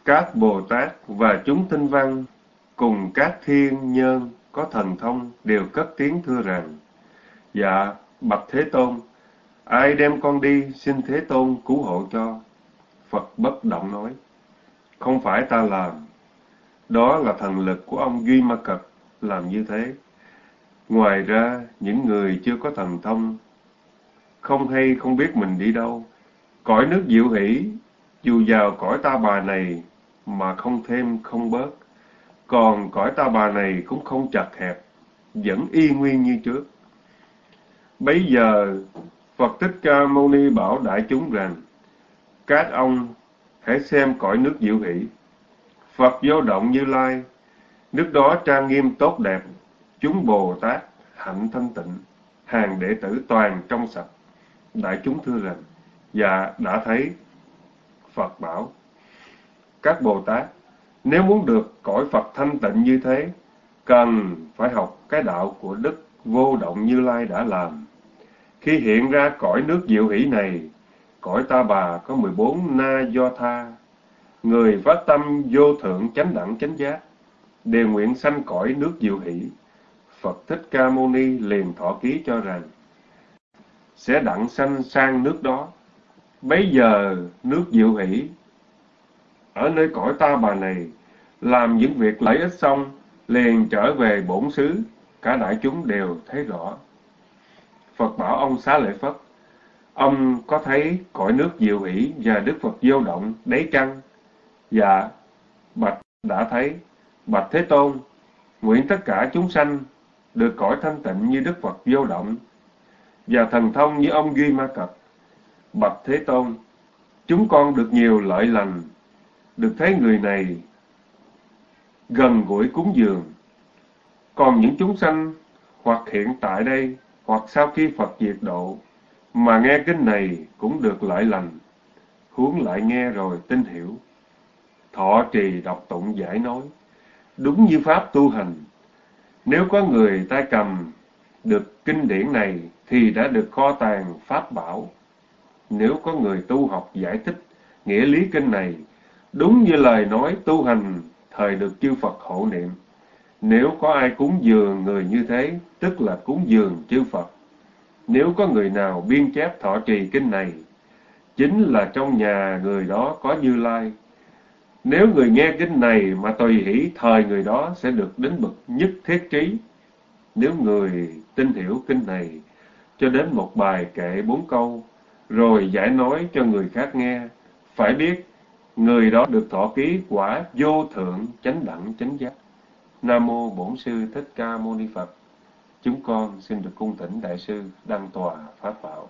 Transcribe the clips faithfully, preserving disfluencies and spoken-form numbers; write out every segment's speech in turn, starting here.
Các Bồ Tát và chúng tinh văn cùng các thiên nhân có thần thông đều cất tiếng thưa rằng: Dạ, bạch Thế Tôn, ai đem con đi, xin Thế Tôn cứu hộ cho. Phật bất động nói: Không phải ta làm, đó là thần lực của ông Duy Ma Cật làm như thế. Ngoài ra, những người chưa có thần thông, không hay không biết mình đi đâu, cõi nước diệu hỷ, dù vào cõi ta bà này mà không thêm không bớt, còn cõi ta bà này cũng không chật hẹp, vẫn y nguyên như trước. Bấy giờ, Phật Thích Ca Mâu Ni bảo đại chúng rằng: Các ông hãy xem cõi nước diệu hỷ. Phật Vô Động Như Lai, nước đó trang nghiêm tốt đẹp, chúng Bồ Tát hạnh thanh tịnh, hàng đệ tử toàn trong sạch. Đại chúng thưa rằng: Dạ, đã thấy. Phật bảo: Các Bồ Tát, nếu muốn được cõi Phật thanh tịnh như thế, cần phải học cái đạo của Đức Vô Động Như Lai đã làm. Khi hiện ra cõi nước diệu hỷ này, cõi ta bà có mười bốn na do tha, người phát tâm vô thượng chánh đẳng chánh giác, đều nguyện sanh cõi nước diệu hỷ. Phật Thích Ca Mâu Ni liền thọ ký cho rằng: Sẽ đặng sanh sang nước đó. Bấy giờ nước diệu hỷ ở nơi cõi ta bà này làm những việc lợi ích xong, liền trở về bổn xứ. Cả đại chúng đều thấy rõ. Phật bảo ông Xá Lợi Phất: Ông có thấy cõi nước diệu hỷ và Đức Phật Vô Động đấy chăng? Dạ, bạch đã thấy. Bạch Thế Tôn, nguyện tất cả chúng sanh được cõi thanh tịnh như Đức Phật Vô Động và thần thông như ông Duy Ma Cật. Bạch Thế Tôn, chúng con được nhiều lợi lành, được thấy người này gần gũi cúng dường. Còn những chúng sanh hoặc hiện tại đây, hoặc sau khi Phật diệt độ, mà nghe kinh này cũng được lợi lành, huống lại nghe rồi tin hiểu, thọ trì đọc tụng giải nói, đúng như pháp tu hành. Nếu có người tay cầm được kinh điển này thì đã được kho tàng pháp bảo. Nếu có người tu học giải thích nghĩa lý kinh này, đúng như lời nói tu hành thời được chư Phật hộ niệm. Nếu có ai cúng dường người như thế, tức là cúng dường chư Phật. Nếu có người nào biên chép thọ trì kinh này, chính là trong nhà người đó có Như Lai. Nếu người nghe kinh này mà tùy hỷ, thời người đó sẽ được đến bậc nhất thiết trí. Nếu người tin hiểu kinh này cho đến một bài kệ bốn câu, rồi giải nói cho người khác nghe, phải biết người đó được thọ ký quả vô thượng chánh đẳng chánh giác. Nam mô Bổn Sư Thích Ca Mâu Ni Phật. Chúng con xin được cung thỉnh Đại sư đăng tòa pháp bảo.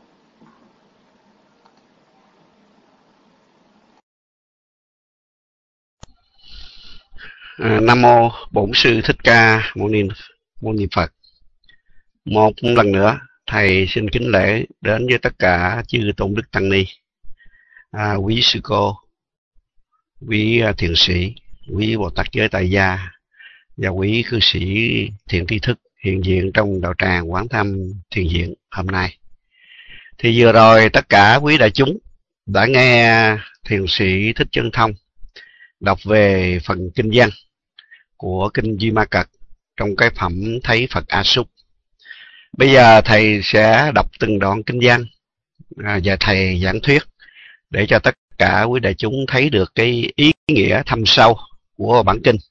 À, Nam mô Bổn Sư Thích Ca Mâu Ni Mâu Ni Phật. Một lần nữa, thầy xin kính lễ đến với tất cả chư tôn đức tăng ni, à, quý sư cô, quý thiền sĩ, quý Bồ Tát giới tại gia và quý cư sĩ thiện tri thức hiện diện trong đạo tràng Quán Thâm Thiền Viện hôm nay. Thì vừa rồi tất cả quý đại chúng đã nghe thiền sĩ Thích Chân Thông đọc về phần kinh văn của kinh Duy Ma Cật trong cái phẩm Thấy Phật A Súc. Bây giờ thầy sẽ đọc từng đoạn kinh văn à, và thầy giảng thuyết để cho tất cả quý đại chúng thấy được cái ý nghĩa thâm sâu của bản kinh.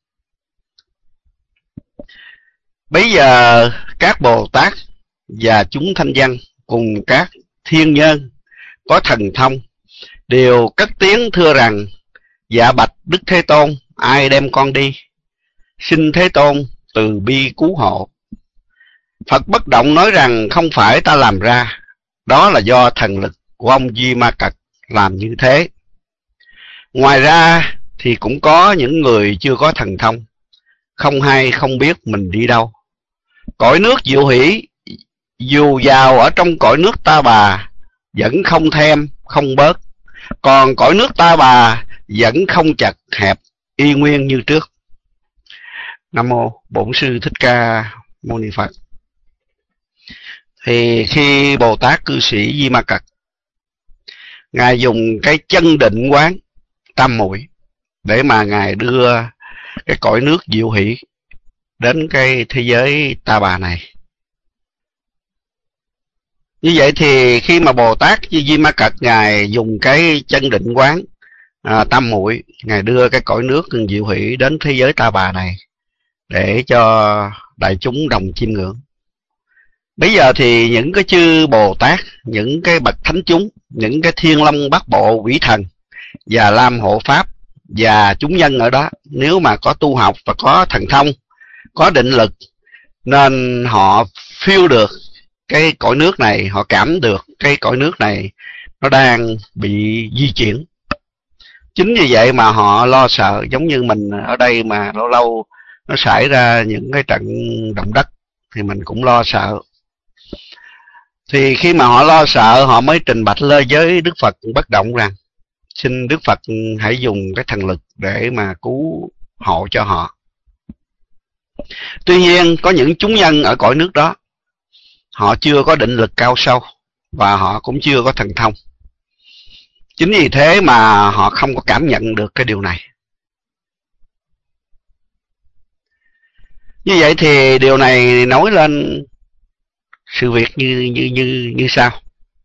Bây giờ các Bồ Tát và chúng thanh văn cùng các thiên nhân có thần thông đều cất tiếng thưa rằng: Dạ bạch Đức Thế Tôn, ai đem con đi, xin Thế Tôn từ bi cứu hộ. Phật bất động nói rằng: Không phải ta làm ra, đó là do thần lực của ông Duy Ma Cật làm như thế. Ngoài ra thì cũng có những người chưa có thần thông, không hay không biết mình đi đâu. Cõi nước diệu hỷ, dù vào ở trong cõi nước ta bà, vẫn không thêm không bớt, còn cõi nước ta bà vẫn không chật hẹp, y nguyên như trước. Nam mô Bổn Sư Thích Ca Mâu Ni Phật. Thì khi Bồ Tát cư sĩ Di Ma Cật, Ngài dùng cái chân định quán tam muội để mà Ngài đưa cái cõi nước diệu hỷ đến cái thế giới Ta Bà này. Như vậy thì khi mà Bồ Tát Di Ma Cật Ngài dùng cái chân định quán à, tam muội, Ngài đưa cái cõi nước diệu hỷ đến thế giới Ta Bà này để cho đại chúng đồng chiêm ngưỡng. Bây giờ thì những cái chư Bồ Tát, những cái bậc thánh chúng, những cái thiên long bát bộ quỷ thần và lam hộ pháp và chúng nhân ở đó, nếu mà có tu học và có thần thông, có định lực, nên họ feel được cái cõi nước này, họ cảm được cái cõi nước này nó đang bị di chuyển. Chính vì vậy mà họ lo sợ, giống như mình ở đây mà lâu lâu nó xảy ra những cái trận động đất thì mình cũng lo sợ. Thì khi mà họ lo sợ, họ mới trình bạch lên với Đức Phật Bất Động rằng xin Đức Phật hãy dùng cái thần lực để mà cứu hộ cho họ. Tuy nhiên có những chúng nhân ở cõi nước đó, họ chưa có định lực cao sâu và họ cũng chưa có thần thông. Chính vì thế mà họ không có cảm nhận được cái điều này. Như vậy thì điều này nói lên sự việc như như như như sau.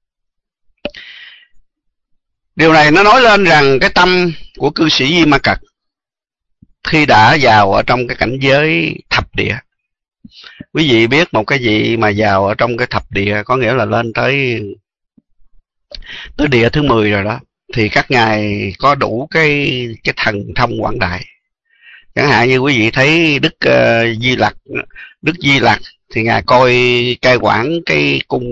Điều này nó nói lên rằng cái tâm của cư sĩ Di Ma Cật khi đã vào ở trong cái cảnh giới thập địa. Quý vị biết một cái gì mà vào ở trong cái thập địa có nghĩa là lên tới tới địa thứ mười rồi đó, thì các ngài có đủ cái cái thần thông quảng đại. Chẳng hạn như quý vị thấy Đức uh, Di Lặc, Đức Di Lặc thì ngài coi cai quản cái cung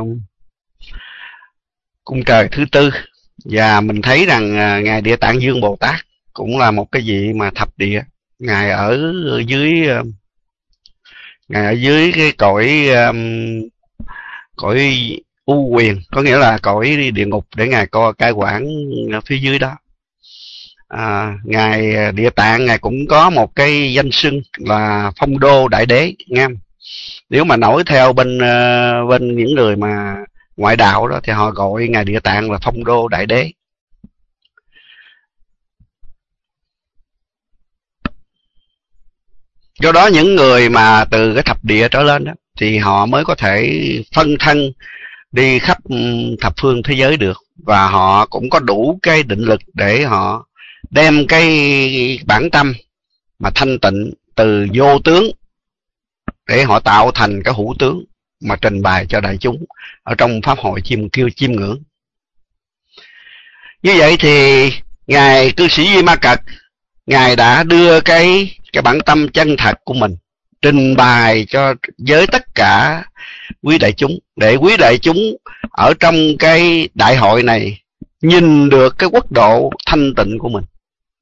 cung trời thứ tư, và mình thấy rằng uh, ngài Địa Tạng Dương Bồ Tát cũng là một cái vị mà thập địa. Ngài ở dưới uh, ngài ở dưới cái cõi um, cõi u quyền, có nghĩa là cõi địa ngục, để ngài coi cai quản ở phía dưới đó. À, ngài Địa Tạng ngài cũng có một cái danh xưng là Phong Đô Đại Đế, nghe không? Nếu mà nói theo bên uh, bên những người mà ngoại đạo đó thì họ gọi ngài Địa Tạng là Phong Đô Đại Đế. Do đó những người mà từ cái thập địa trở lên đó thì họ mới có thể phân thân đi khắp thập phương thế giới được, và họ cũng có đủ cái định lực để họ đem cái bản tâm mà thanh tịnh từ vô tướng để họ tạo thành cái hữu tướng mà trình bày cho đại chúng ở trong pháp hội chiêm kêu chiêm ngưỡng. Như vậy thì ngài cư sĩ Di Ma Cật, ngài đã đưa cái cái bản tâm chân thật của mình trình bày cho với tất cả quý đại chúng, để quý đại chúng ở trong cái đại hội này nhìn được cái quốc độ thanh tịnh của mình.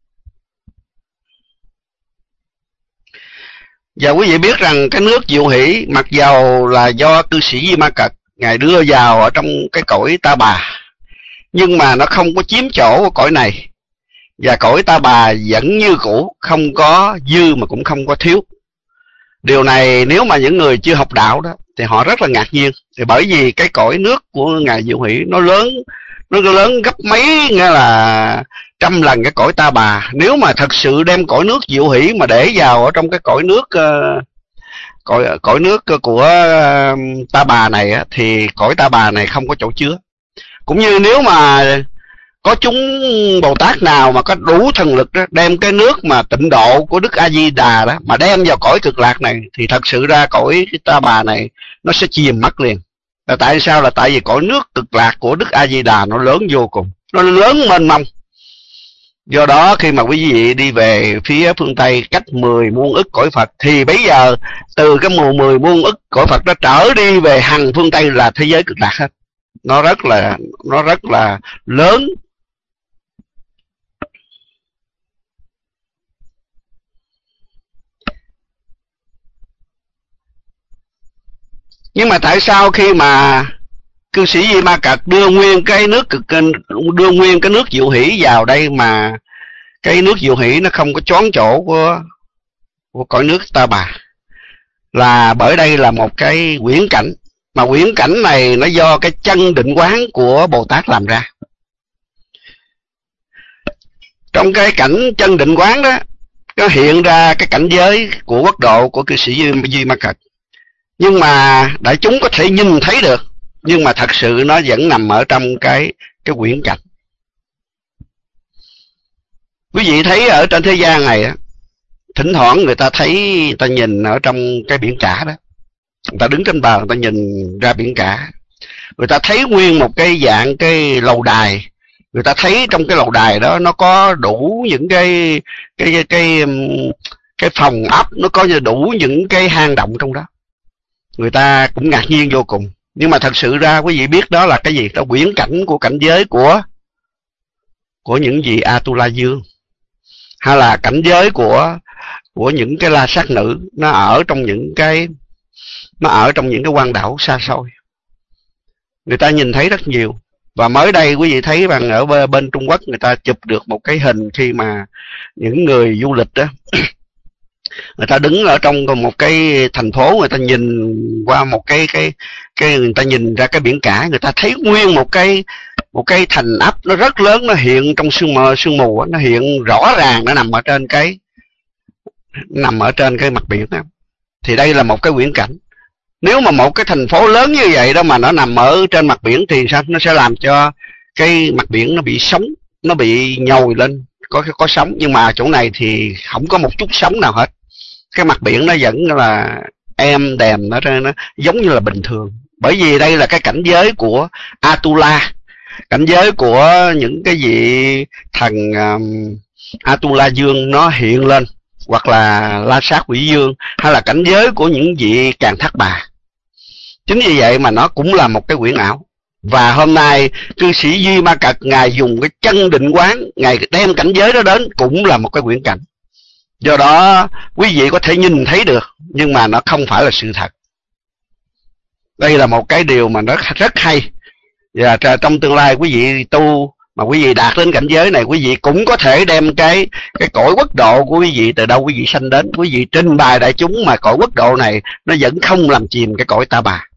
Và quý vị biết rằng cái nước diệu hỷ mặc dầu là do cư sĩ Di Ma Cật ngài đưa vào ở trong cái cõi Ta Bà, nhưng mà nó không có chiếm chỗ của cõi này, và cõi Ta Bà vẫn như cũ, không có dư mà cũng không có thiếu. Điều này nếu mà những người chưa học đạo đó thì họ rất là ngạc nhiên, thì bởi vì cái cõi nước của ngài diệu hỷ nó lớn, nó lớn gấp mấy, nghĩa là trăm lần cái cõi Ta Bà. Nếu mà thật sự đem cõi nước diệu hỷ mà để vào ở trong cái cõi nước uh, cõi cõi nước của uh, Ta Bà này á, thì cõi Ta Bà này không có chỗ chứa. Cũng như nếu mà có chúng Bồ Tát nào mà có đủ thần lực đó, đem cái nước mà tịnh độ của Đức A Di Đà đó mà đem vào cõi cực lạc này, thì thật sự ra cõi Ta Bà này nó sẽ chìm mất liền. Là tại sao? Là tại vì cõi nước cực lạc của Đức A Di Đà nó lớn vô cùng, nó lớn mênh mông. Do đó khi mà quý vị đi về phía phương Tây cách mười muôn ức cõi Phật, thì bây giờ từ cái mười mười muôn ức cõi Phật đó trở đi về hằng phương Tây là thế giới cực lạc hết. Nó rất là nó rất là lớn. Nhưng mà tại sao khi mà cư sĩ Di Ma Cật đưa nguyên cái nước cực đưa nguyên cái nước diệu hỷ vào đây mà cái nước diệu hỷ nó không có choán chỗ của của cõi nước Ta Bà? Là bởi đây là một cái quyển cảnh, mà quyển cảnh này nó do cái chân định quán của Bồ Tát làm ra. Trong cái cảnh chân định quán đó, nó hiện ra cái cảnh giới của quốc độ của cư sĩ Duy, Duy Ma Cật. Nhưng mà đại chúng có thể nhìn thấy được, nhưng mà thật sự nó vẫn nằm ở trong cái cái quyển cảnh. Quý vị thấy ở trên thế gian này á, thỉnh thoảng người ta thấy, người ta nhìn ở trong cái biển cả đó, người ta đứng trên bờ, người ta nhìn ra biển cả, người ta thấy nguyên một cái dạng cái lầu đài, người ta thấy trong cái lầu đài đó nó có đủ những cái cái cái cái, cái phòng ốc, nó có đủ những cái hang động trong đó. Người ta cũng ngạc nhiên vô cùng. Nhưng mà thật sự ra quý vị biết đó là cái gì? Đó quyển cảnh của cảnh giới của của những vị Atula Dương, hay là cảnh giới của của những cái la sát nữ, nó ở trong những cái nó ở trong những cái quang đảo xa xôi. Người ta nhìn thấy rất nhiều. Và mới đây quý vị thấy rằng ở bên Trung Quốc người ta chụp được một cái hình khi mà những người du lịch đó người ta đứng ở trong một cái thành phố, người ta nhìn qua một cái cái cái người ta nhìn ra cái biển cả, người ta thấy nguyên một cái một cái thành ấp nó rất lớn, nó hiện trong sương mù, sương mù nó hiện rõ ràng, nó nằm ở trên cái nằm ở trên cái mặt biển đó. Thì đây là một cái quyển cảnh. Nếu mà một cái thành phố lớn như vậy đó mà nó nằm ở trên mặt biển thì sao? Nó sẽ làm cho cái mặt biển nó bị sóng, nó bị nhồi lên, có có sóng. Nhưng mà chỗ này thì không có một chút sóng nào hết. Cái mặt biển nó vẫn là êm đềm, nó, nó giống như là bình thường. Bởi vì đây là cái cảnh giới của Atula, cảnh giới của những cái vị thần um, Atula Dương nó hiện lên, hoặc là La Sát Quỷ Dương, hay là cảnh giới của những vị Càn Thác Bà. Chính vì vậy mà nó cũng là một cái quyển ảo. Và hôm nay cư sĩ Duy Ma Cật ngài dùng cái chân định quán, ngài đem cảnh giới đó đến, cũng là một cái quyển cảnh. Do đó quý vị có thể nhìn thấy được, nhưng mà nó không phải là sự thật. Đây là một cái điều mà nó rất hay. Và trong tương lai quý vị tu mà quý vị đạt đến cảnh giới này, quý vị cũng có thể đem cái cái cõi quốc độ của quý vị từ đâu quý vị sanh đến, quý vị trình bày đại chúng mà cõi quốc độ này nó vẫn không làm chìm cái cõi ta bà.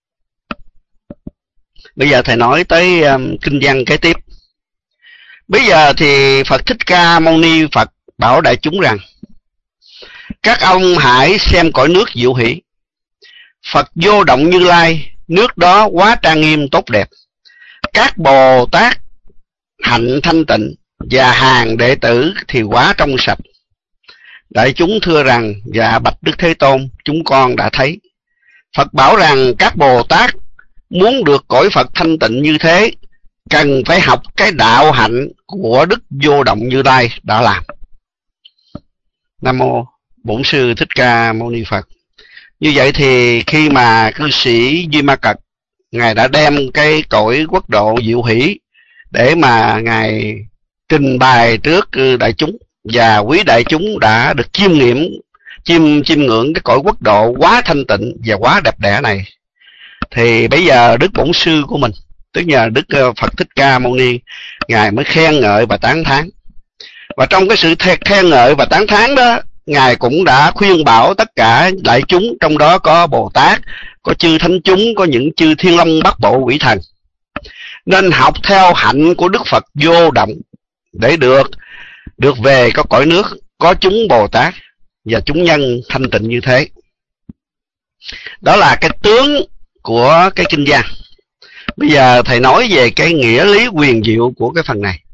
Bây giờ thầy nói tới um, kinh văn kế tiếp. Bây giờ thì Phật Thích Ca Mâu Ni Phật bảo đại chúng rằng: các ông hãy xem cõi nước diệu hỷ. Phật Vô Động Như Lai, nước đó quá trang nghiêm tốt đẹp. Các Bồ Tát hạnh thanh tịnh và hàng đệ tử thì quá trong sạch. Đại chúng thưa rằng: dạ bạch Đức Thế Tôn, chúng con đã thấy. Phật bảo rằng các Bồ Tát muốn được cõi Phật thanh tịnh như thế, cần phải học cái đạo hạnh của Đức Vô Động Như Lai đã làm. Nam mô Bổn Sư Thích Ca Mâu Ni Phật. Như vậy thì khi mà cư sĩ Duy Ma Cật ngài đã đem cái cõi quốc độ diệu hỷ để mà ngài trình bày trước đại chúng, và quý đại chúng đã được chiêm nghiệm, chiêm chiêm ngưỡng cái cõi quốc độ quá thanh tịnh và quá đẹp đẽ này, thì bây giờ Đức Bổn Sư của mình, tức là Đức Phật Thích Ca Mâu Ni, ngài mới khen ngợi và tán thán. Và trong cái sự khen ngợi và tán thán đó, ngài cũng đã khuyên bảo tất cả đại chúng, trong đó có Bồ Tát, có chư thánh chúng, có những chư thiên long bát bộ quỷ thần, nên học theo hạnh của Đức Phật Vô Động để được được về có cõi nước, có chúng Bồ Tát và chúng nhân thanh tịnh như thế. Đó là cái tướng của cái kinh văn. Bây giờ thầy nói về cái nghĩa lý huyền diệu của cái phần này.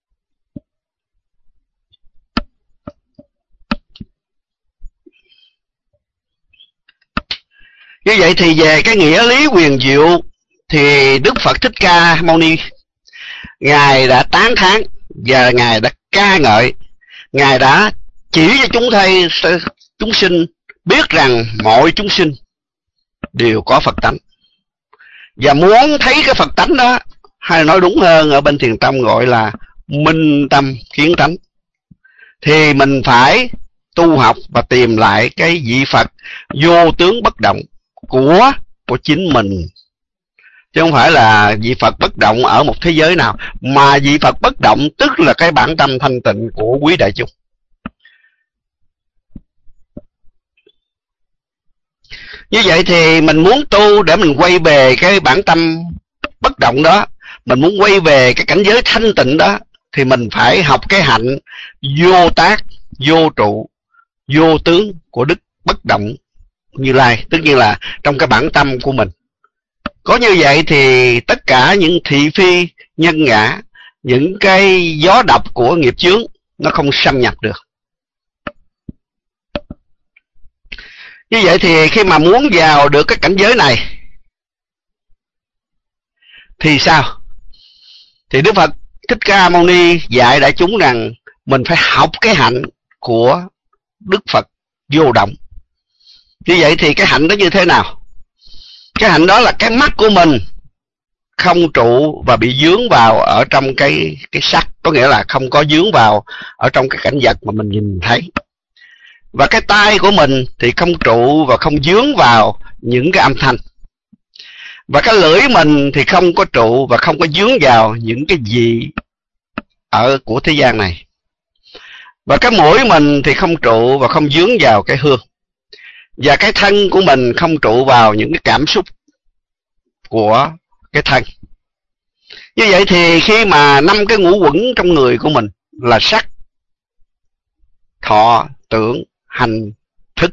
Như vậy thì về cái nghĩa lý huyền diệu thì Đức Phật Thích Ca Mâu Ni ngài đã tán thán và ngài đã ca ngợi, ngài đã chỉ cho chúng thầy chúng sinh biết rằng mọi chúng sinh đều có Phật tánh, và muốn thấy cái Phật tánh đó, hay nói đúng hơn ở bên Thiền Tông gọi là minh tâm kiến tánh, thì mình phải tu học và tìm lại cái vị Phật vô tướng bất động của của chính mình, chứ không phải là vị Phật bất động ở một thế giới nào, mà vị Phật bất động tức là cái bản tâm thanh tịnh của quý đại chúng. Như vậy thì mình muốn tu để mình quay về cái bản tâm bất động đó, mình muốn quay về cái cảnh giới thanh tịnh đó, thì mình phải học cái hạnh vô tác, vô trụ, vô tướng của Đức Bất Động Như Lai, tất nhiên là trong cái bản tâm của mình. Có như vậy thì tất cả những thị phi nhân ngã, những cái gió độc của nghiệp chướng nó không xâm nhập được. Như vậy thì khi mà muốn vào được cái cảnh giới này thì sao? Thì Đức Phật Thích Ca Mâu Ni dạy đại chúng rằng mình phải học cái hạnh của Đức Phật Vô Động. Như vậy thì cái hạnh đó như thế nào? Cái hạnh đó là cái mắt của mình không trụ và bị dướng vào ở trong cái cái sắc, có nghĩa là không có dướng vào ở trong cái cảnh vật mà mình nhìn thấy. Và cái tai của mình thì không trụ và không dướng vào những cái âm thanh. Và cái lưỡi mình thì không có trụ và không có dướng vào những cái gì ở của thế gian này. Và cái mũi mình thì không trụ và không dướng vào cái hương. Và cái thân của mình không trụ vào những cái cảm xúc của cái thân. Như vậy thì khi mà năm cái ngũ uẩn trong người của mình là sắc, thọ, tưởng, hành, thức,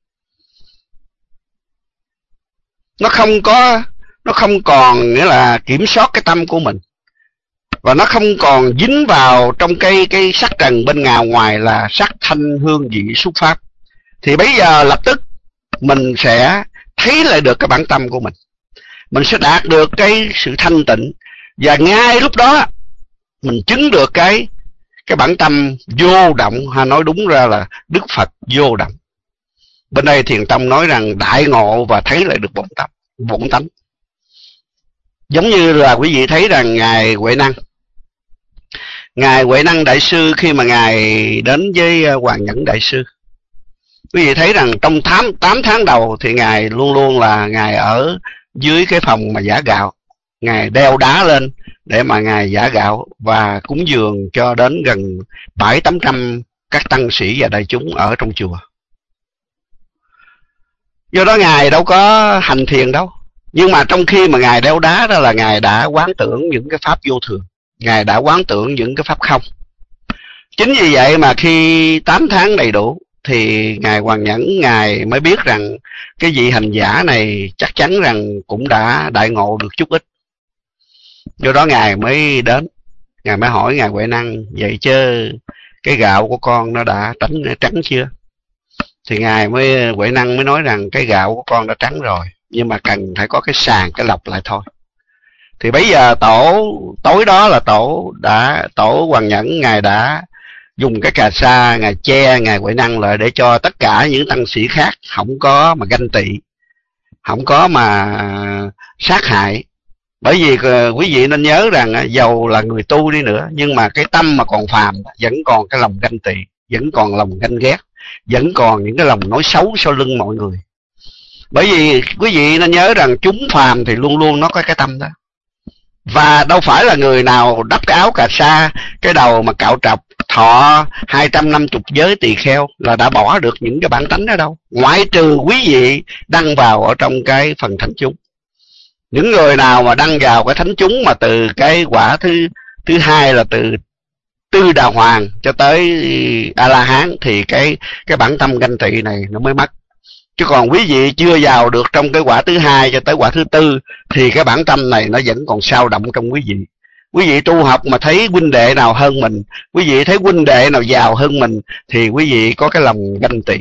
nó không có nó không còn nghĩa là kiểm soát cái tâm của mình, và nó không còn dính vào trong cái cái sắc trần bên ngào ngoài là sắc, thanh, hương, vị, xúc, pháp, thì bây giờ lập tức mình sẽ thấy lại được cái bản tâm của mình, mình sẽ đạt được cái sự thanh tịnh, và ngay lúc đó mình chứng được cái cái bản tâm vô động, hay nói đúng ra là Đức Phật vô động. Bên đây Thiền Tông nói rằng đại ngộ và thấy lại được bổn tâm, bổn tánh. Giống như là quý vị thấy rằng Ngài Huệ Năng, Ngài Huệ Năng Đại Sư khi mà Ngài đến với Hoàng Nhẫn Đại Sư, quý vị thấy rằng trong tám tháng đầu thì Ngài luôn luôn là Ngài ở dưới cái phòng mà giã gạo. Ngài đeo đá lên để mà Ngài giã gạo và cúng dường cho đến gần bảy tám trăm các tăng sĩ và đại chúng ở trong chùa. Do đó Ngài đâu có hành thiền đâu. Nhưng mà trong khi mà Ngài đeo đá đó là Ngài đã quán tưởng những cái pháp vô thường, Ngài đã quán tưởng những cái pháp không. Chính vì vậy mà khi tám tháng đầy đủ thì Ngài Hoàng Nhẫn Ngài mới biết rằng cái vị hành giả này chắc chắn rằng cũng đã đại ngộ được chút ít. Do đó Ngài mới đến, Ngài mới hỏi Ngài Huệ Năng, vậy chứ cái gạo của con nó đã trắng, trắng chưa? Thì Ngài mới Huệ Năng mới nói rằng cái gạo của con đã trắng rồi, nhưng mà cần phải có cái sàng, cái lọc lại thôi. Thì bây giờ tổ tối đó là tổ đã tổ Hoàng Nhẫn Ngài đã dùng cái cà sa, Ngài che Ngài Huệ Năng lại để cho tất cả những tăng sĩ khác không có mà ganh tị, không có mà sát hại. Bởi vì quý vị nên nhớ rằng dầu là người tu đi nữa, nhưng mà cái tâm mà còn phàm vẫn còn cái lòng ganh tị, vẫn còn lòng ganh ghét, vẫn còn những cái lòng nói xấu sau lưng mọi người. Bởi vì quý vị nên nhớ rằng chúng phàm thì luôn luôn nó có cái tâm đó. Và đâu phải là người nào đắp cái áo cà sa, cái đầu mà cạo trọc, thọ hai trăm năm mươi giới tỳ kheo là đã bỏ được những cái bản tánh đó đâu. Ngoại trừ quý vị đăng vào ở trong cái phần thánh chúng. Những người nào mà đăng vào cái thánh chúng mà từ cái quả thứ thứ hai là từ Tư Đà Hoàng cho tới A-la-hán thì cái cái bản tâm ganh tị này nó mới mất. Chứ còn quý vị chưa vào được trong cái quả thứ hai cho tới quả thứ tư thì cái bản tâm này nó vẫn còn sao động trong quý vị. Quý vị tu học mà thấy huynh đệ nào hơn mình, quý vị thấy huynh đệ nào giàu hơn mình thì quý vị có cái lòng ganh tị.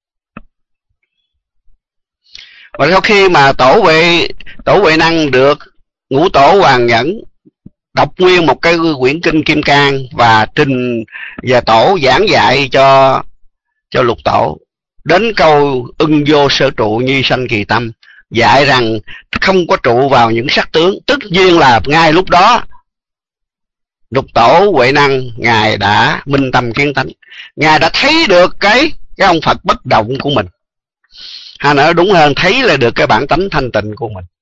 Và sau khi mà tổ Huệ tổ Huệ Năng được ngũ tổ Hoàng Nhẫn đọc nguyên một cái quyển kinh Kim Cang và trình và tổ giảng dạy cho cho lục tổ đến câu ưng vô sở trụ nhi sanh kỳ tâm, dạy rằng không có trụ vào những sắc tướng. Tất nhiên là ngay lúc đó lục tổ Huệ Năng Ngài đã minh tâm kiến tánh, Ngài đã thấy được cái cái ông Phật bất động của mình, hay nói đúng hơn thấy là được cái bản tánh thanh tịnh của mình.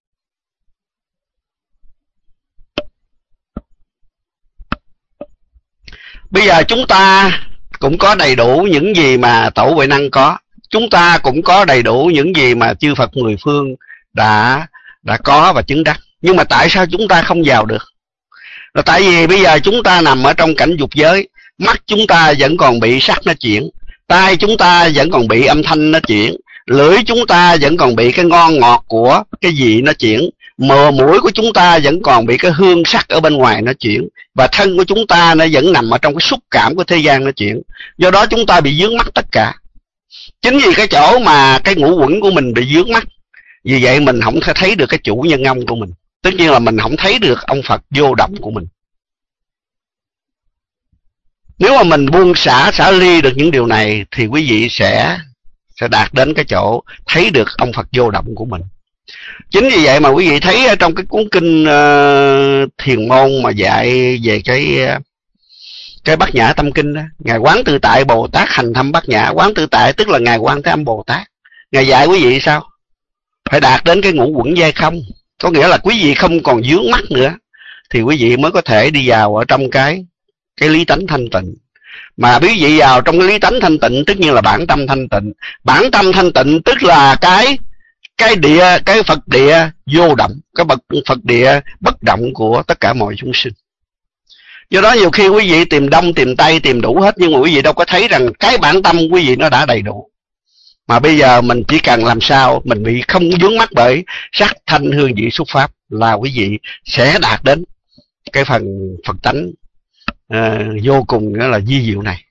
Bây giờ chúng ta cũng có đầy đủ những gì mà tổ Huệ Năng có, chúng ta cũng có đầy đủ những gì mà chư Phật mười phương đã đã có và chứng đắc. Nhưng mà tại sao chúng ta không vào được? Là tại vì bây giờ chúng ta nằm ở trong cảnh dục giới, mắt chúng ta vẫn còn bị sắc nó chuyển, tai chúng ta vẫn còn bị âm thanh nó chuyển, lưỡi chúng ta vẫn còn bị cái ngon ngọt của cái gì nó chuyển, mờ mũi của chúng ta vẫn còn bị cái hương sắc ở bên ngoài nó chuyển, và thân của chúng ta nó vẫn nằm ở trong cái xúc cảm của thế gian nó chuyển. Do đó chúng ta bị vướng mắc tất cả. Chính vì cái chỗ mà cái ngũ uẩn của mình bị vướng mắc, vì vậy mình không thể thấy được cái chủ nhân ông của mình. Tất nhiên là mình không thấy được ông Phật vô động của mình. Nếu mà mình buông xả xả ly được những điều này thì quý vị sẽ sẽ đạt đến cái chỗ thấy được ông Phật vô động của mình. Chính vì vậy mà quý vị thấy trong cái cuốn kinh uh, Thiền Môn mà dạy về cái cái Bát Nhã Tâm Kinh đó, Ngài Quán Tự Tại Bồ Tát hành thâm Bát Nhã. Quán Tự Tại tức là Ngài Quan Thế Âm Bồ Tát. Ngài dạy quý vị sao? Phải đạt đến cái ngũ uẩn giai không, có nghĩa là quý vị không còn vướng mắc nữa, thì quý vị mới có thể đi vào ở trong cái cái lý tánh thanh tịnh. Mà quý vị vào trong cái lý tánh thanh tịnh tất nhiên là bản tâm thanh tịnh. Bản tâm thanh tịnh tức là cái cái địa, cái Phật địa vô động, cái bậc Phật địa bất động của tất cả mọi chúng sinh. Do đó nhiều khi quý vị tìm đông tìm tây tìm đủ hết, nhưng mà quý vị đâu có thấy rằng cái bản tâm quý vị nó đã đầy đủ. Mà bây giờ mình chỉ cần làm sao mình bị không vướng mắc bởi sắc thanh hương vị xúc pháp là quý vị sẽ đạt đến cái phần Phật tánh uh, vô cùng đó là vi diệu này.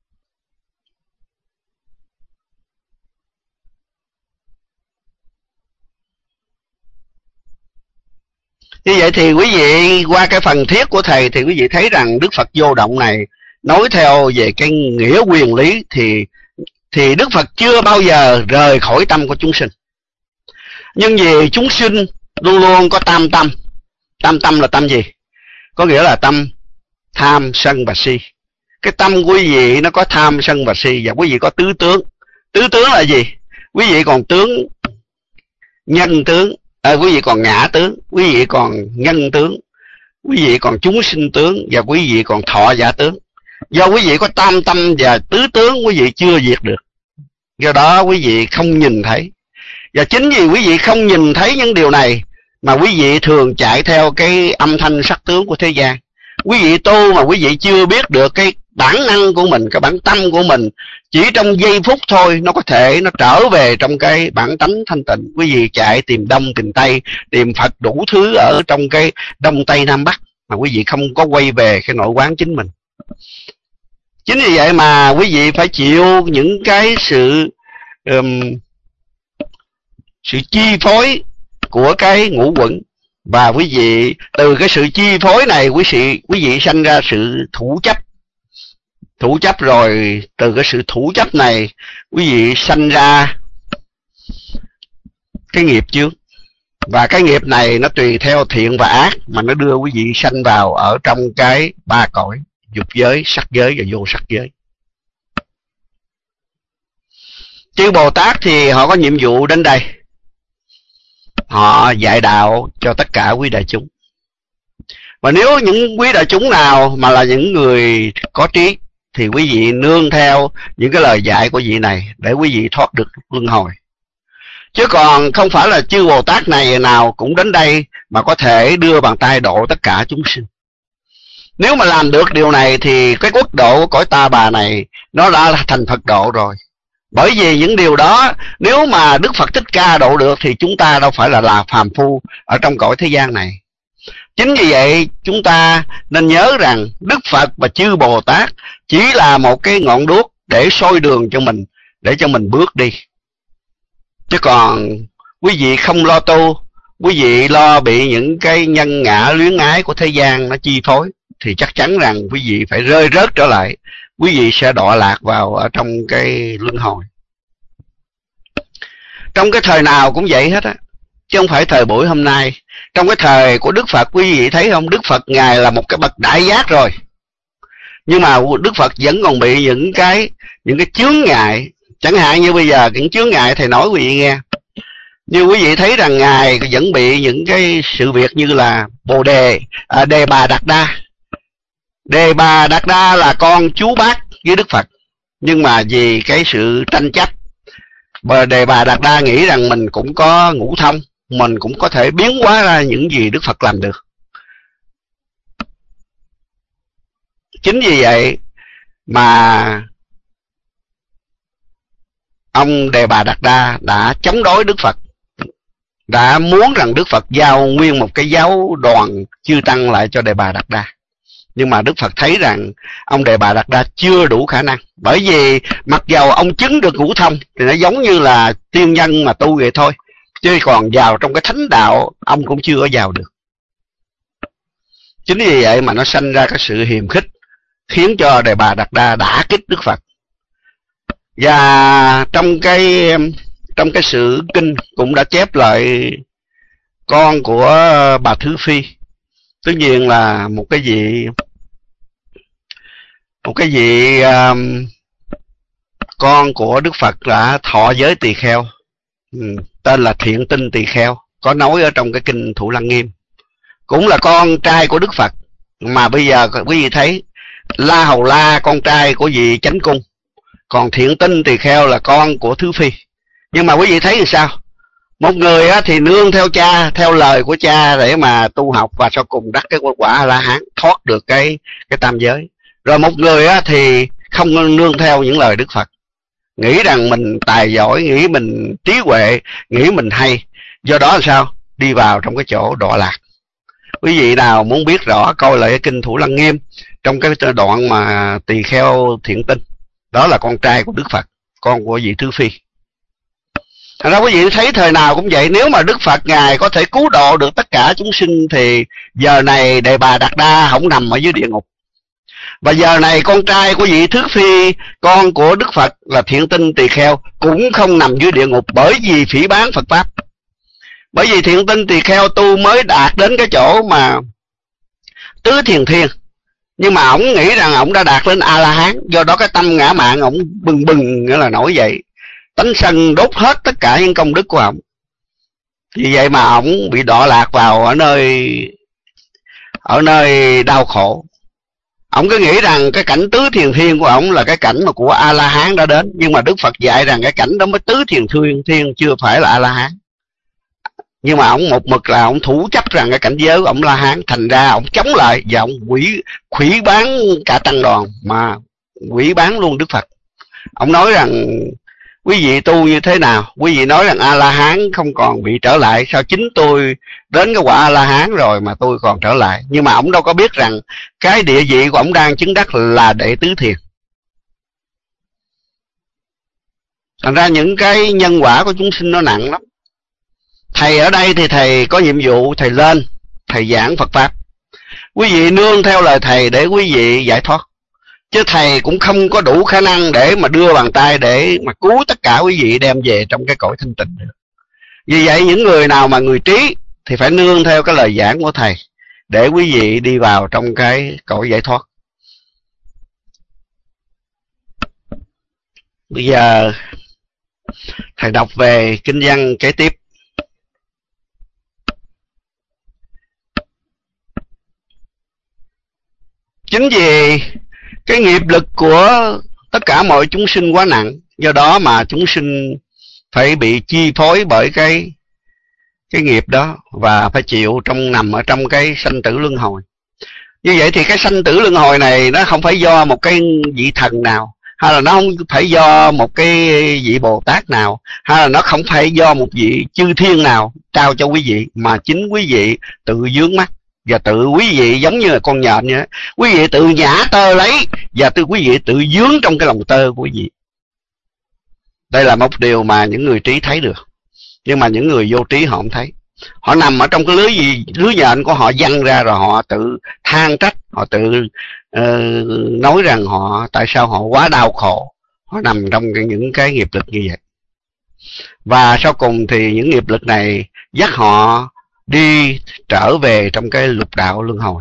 Như vậy thì quý vị qua cái phần thiết của thầy thì quý vị thấy rằng Đức Phật vô động này nói theo về cái nghĩa quyền lý thì thì Đức Phật chưa bao giờ rời khỏi tâm của chúng sinh. Nhưng vì chúng sinh luôn luôn có tam tâm. Tam tâm là tâm gì? Có nghĩa là tâm tham, sân và si. Cái tâm quý vị nó có tham, sân và si, và quý vị có tứ tướng. Tứ tướng là gì? Quý vị còn tướng nhân tướng, à, quý vị còn ngã tướng, quý vị còn nhân tướng, quý vị còn chúng sinh tướng, và quý vị còn thọ giả tướng. Do quý vị có tam tâm và tứ tướng, quý vị chưa diệt được. Do đó quý vị không nhìn thấy. Và chính vì quý vị không nhìn thấy những điều này mà quý vị thường chạy theo cái âm thanh sắc tướng của thế gian. Quý vị tu mà quý vị chưa biết được cái bản năng của mình, cái bản tâm của mình, chỉ trong giây phút thôi nó có thể nó trở về trong cái bản tánh thanh tịnh. Quý vị chạy tìm đông tìm tây, tìm Phật đủ thứ ở trong cái đông tây nam bắc, mà quý vị không có quay về cái nội quán chính mình. Chính vì vậy mà quý vị phải chịu những cái sự um, sự chi phối của cái ngũ uẩn. Và quý vị từ cái sự chi phối này quý vị, quý vị sanh ra sự thủ chấp. Thủ chấp rồi từ cái sự thủ chấp này quý vị sanh ra cái nghiệp chướng. Và cái nghiệp này nó tùy theo thiện và ác mà nó đưa quý vị sanh vào ở trong cái ba cõi: dục giới, sắc giới và vô sắc giới. Chư Bồ Tát thì họ có nhiệm vụ đến đây, họ dạy đạo cho tất cả quý đại chúng. Và nếu những quý đại chúng nào mà là những người có trí thì quý vị nương theo những cái lời dạy của vị này để quý vị thoát được luân hồi. Chứ còn không phải là chư Bồ Tát này nào cũng đến đây mà có thể đưa bàn tay độ tất cả chúng sinh. Nếu mà làm được điều này thì cái quốc độ của cõi Ta Bà này nó đã thành Phật độ rồi. Bởi vì những điều đó nếu mà Đức Phật Thích Ca độ được thì chúng ta đâu phải là là phàm phu ở trong cõi thế gian này. Chính vì vậy chúng ta nên nhớ rằng Đức Phật và chư Bồ Tát chỉ là một cái ngọn đuốc để soi đường cho mình, để cho mình bước đi. Chứ còn quý vị không lo tu, quý vị lo bị những cái nhân ngã luyến ái của thế gian nó chi phối, thì chắc chắn rằng quý vị phải rơi rớt trở lại. Quý vị sẽ đọa lạc vào ở trong cái luân hồi. Trong cái thời nào cũng vậy hết á, chứ không phải thời buổi hôm nay. Trong cái thời của Đức Phật, quý vị thấy không, Đức Phật Ngài là một cái bậc đại giác rồi, nhưng mà Đức Phật vẫn còn bị những cái những cái chướng ngại. Chẳng hạn như bây giờ những chướng ngại thầy nói quý vị nghe, như quý vị thấy rằng Ngài vẫn bị những cái sự việc như là Bồ Đề, à, Đề Bà Đạt Đa. Đề Bà Đạt Đa là con chú bác với Đức Phật, nhưng mà vì cái sự tranh chấp, Đề Bà Đạt Đa nghĩ rằng mình cũng có ngũ thông, mình cũng có thể biến hóa ra những gì Đức Phật làm được. Chính vì vậy mà ông Đề Bà Đạt Đa đã chống đối Đức Phật, đã muốn rằng Đức Phật giao nguyên một cái giáo đoàn chư tăng lại cho Đề Bà Đạt Đa. Nhưng mà Đức Phật thấy rằng ông Đề Bà Đạt Đa chưa đủ khả năng. Bởi vì mặc dầu ông chứng được ngũ thông thì nó giống như là tiên nhân mà tu vậy thôi, chứ còn vào trong cái thánh đạo ông cũng chưa có vào được. Chính vì vậy mà nó sanh ra cái sự hiềm khích, khiến cho Đề Bà Đạt Đa đả kích Đức Phật. Và trong cái trong cái sử kinh cũng đã chép lại con của bà Thứ Phi, tất nhiên là một cái vị một cái vị um, con của Đức Phật đã thọ giới tỳ kheo, ừ, tên là Thiện Tinh Tỳ Kheo, có nói ở trong cái kinh Thủ Lăng Nghiêm. Cũng là con trai của Đức Phật, mà bây giờ quý vị thấy La Hầu La con trai của vị Chánh Cung, còn Thiện Tinh Tỳ Kheo là con của Thứ Phi. Nhưng mà quý vị thấy thì sao? Một người á, thì nương theo cha, theo lời của cha để mà tu học, và sau cùng đắc cái quả A-la-hán, thoát được cái cái tam giới. Rồi một người á, thì không nương theo những lời Đức Phật, nghĩ rằng mình tài giỏi, nghĩ mình trí huệ, nghĩ mình hay, do đó là sao? Đi vào trong cái chỗ đọa lạc. Quý vị nào muốn biết rõ coi lại cái kinh Thủ Lăng Nghiêm, trong cái đoạn mà tỳ kheo Thiện Tinh, đó là con trai của Đức Phật, con của vị Thứ Phi. Thành ra quý vị thấy thời nào cũng vậy, nếu mà Đức Phật Ngài có thể cứu độ được tất cả chúng sinh thì giờ này Đề Bà Đạt Đa không nằm ở dưới địa ngục. Và giờ này con trai của vị Thứ Phi, con của Đức Phật là Thiện Tinh Tỳ Kheo, cũng không nằm dưới địa ngục, bởi vì phỉ báng Phật Pháp. Bởi vì Thiện Tinh Tỳ Kheo tu mới đạt đến cái chỗ mà tứ thiền thiên, nhưng mà ổng nghĩ rằng ổng đã đạt lên A-la-hán, do đó cái tâm ngã mạn ổng bừng bừng, nghĩa là nổi dậy, tánh sân đốt hết tất cả những công đức của ổng. Vì vậy mà ổng bị đọa lạc vào ở nơi ở nơi đau khổ. Ổng cứ nghĩ rằng cái cảnh tứ thiền thiên của ổng là cái cảnh mà của A-la-hán đã đến, nhưng mà Đức Phật dạy rằng cái cảnh đó mới tứ thiền thiên, thiên chưa phải là A-la-hán. Nhưng mà ổng một mực là ổng thủ chấp rằng cái cảnh giới của ổng La Hán, thành ra ổng chống lại và ổng quỷ quỷ bán cả tăng đoàn, mà quỷ bán luôn Đức Phật. Ổng nói rằng quý vị tu như thế nào? Quý vị nói rằng A-la-hán không còn bị trở lại, sao chính tôi đến cái quả A-la-hán rồi mà tôi còn trở lại? Nhưng mà ổng đâu có biết rằng cái địa vị của ổng đang chứng đắc là đệ tứ thiền. Thành ra những cái nhân quả của chúng sinh nó nặng lắm. Thầy ở đây thì thầy có nhiệm vụ, thầy lên, thầy giảng Phật Pháp. Quý vị nương theo lời thầy để quý vị giải thoát. Chứ thầy cũng không có đủ khả năng để mà đưa bàn tay để mà cứu tất cả quý vị đem về trong cái cõi thanh tịnh được. Vì vậy những người nào mà người trí thì phải nương theo cái lời giảng của thầy để quý vị đi vào trong cái cõi giải thoát. Bây giờ thầy đọc về kinh văn kế tiếp. Chính vì cái nghiệp lực của tất cả mọi chúng sinh quá nặng, do đó mà chúng sinh phải bị chi phối bởi cái cái nghiệp đó, và phải chịu trong nằm ở trong cái sanh tử luân hồi. Như vậy thì cái sanh tử luân hồi này nó không phải do một cái vị thần nào, hay là nó không phải do một cái vị Bồ Tát nào, hay là nó không phải do một vị chư thiên nào trao cho quý vị, mà chính quý vị tự vướng mắc. Và tự quý vị giống như là con nhện vậy đó. Quý vị tự nhả tơ lấy, và tự quý vị tự dướng trong cái lòng tơ của quý vị. Đây là một điều mà những người trí thấy được, nhưng mà những người vô trí họ không thấy. Họ nằm ở trong cái lưới gì lưới nhện của họ văng ra, rồi họ tự than trách, họ tự uh, nói rằng họ tại sao họ quá đau khổ. Họ nằm trong những cái nghiệp lực như vậy. Và sau cùng thì những nghiệp lực này dắt họ đi trở về trong cái lục đạo luân hồi.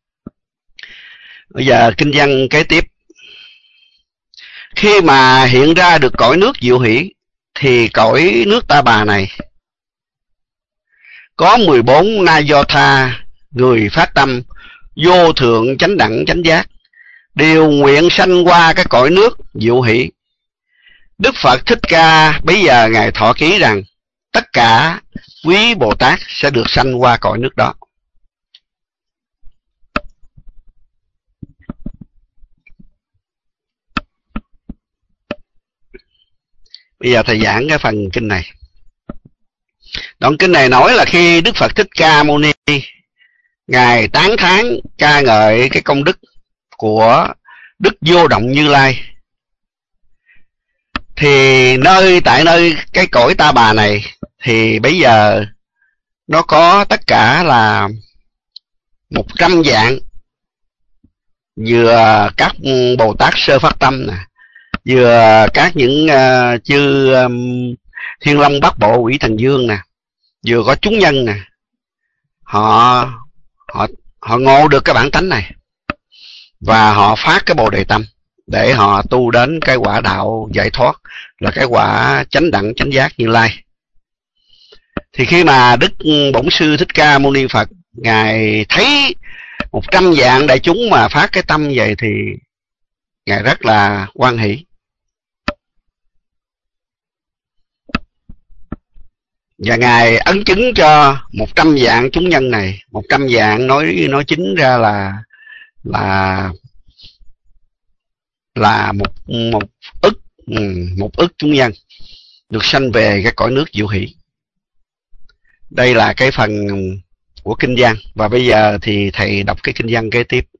Bây giờ kinh văn kế tiếp. Khi mà hiện ra được cõi nước Diệu Hỷ, thì cõi nước Ta Bà này có mười bốn na do tha, người phát tâm vô thượng chánh đẳng chánh giác, đều nguyện sanh qua cái cõi nước Diệu Hỷ. Đức Phật Thích Ca bấy giờ ngài thọ ký rằng tất cả quý Bồ Tát sẽ được sanh qua cõi nước đó. Bây giờ thầy giảng cái phần kinh này. Đoạn kinh này nói là khi Đức Phật Thích Ca Mâu Ni Ngài tán thán ca ngợi cái công đức của Đức Vô Động Như Lai, thì nơi tại nơi cái cõi Ta Bà này thì bây giờ nó có tất cả là một trăm dạng, vừa các Bồ Tát sơ phát tâm nè, vừa các những uh, chư um, Thiên Long Bát Bộ Quỷ Thần Dương nè, vừa có chúng nhân nè, họ họ họ ngộ được cái bản tánh này và họ phát cái Bồ Đề tâm để họ tu đến cái quả đạo giải thoát, là cái quả chánh đẳng chánh giác Như Lai. Thì khi mà Đức Bổn Sư Thích Ca Mâu Ni Phật Ngài thấy một trăm vạn đại chúng mà phát cái tâm vậy thì Ngài rất là hoan hỷ. Và Ngài ấn chứng cho một trăm vạn chúng nhân này. Một trăm vạn nói nói chính ra là là là một một ức một ức chúng nhân được sanh về cái cõi nước diệu hỷ. Đây là cái phần của kinh văn, và bây giờ thì thầy đọc cái kinh văn kế tiếp.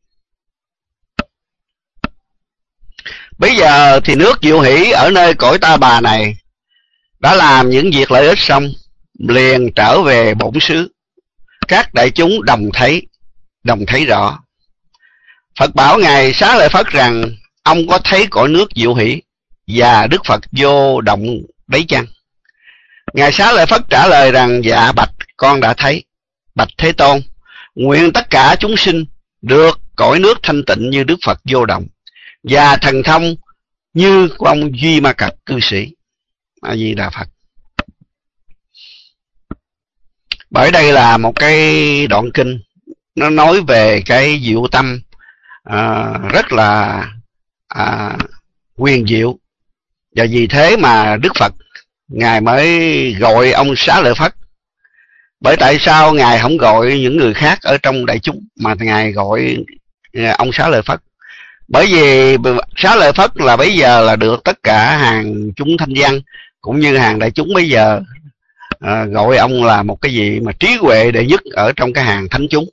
Bây giờ thì nước diệu hỷ ở nơi cõi Ta Bà này đã làm những việc lợi ích xong, liền trở về bổn xứ. Các đại chúng đồng thấy, đồng thấy rõ. Phật bảo Ngài Xá Lợi Phất rằng: ông có thấy cõi nước diệu hỷ và Đức Phật Vô Động đấy chăng? Ngài Xá Lợi Phất trả lời rằng: dạ bạch, con đã thấy. Bạch Thế Tôn, nguyện tất cả chúng sinh được cõi nước thanh tịnh như Đức Phật Vô Động, và thần thông như của ông Duy Ma Cật cư sĩ. A Di Đà Phật. Bởi đây là một cái đoạn kinh nó nói về cái diệu tâm à, rất là à, quyền diệu, và vì thế mà Đức Phật Ngài mới gọi ông Xá Lợi Phất. Bởi tại sao Ngài không gọi những người khác ở trong đại chúng mà Ngài gọi ông Xá Lợi Phất? Bởi vì Xá Lợi Phất là bây giờ là được tất cả hàng chúng thanh văn cũng như hàng đại chúng bây giờ à, gọi ông là một cái gì mà trí huệ đệ nhất ở trong cái hàng thánh chúng.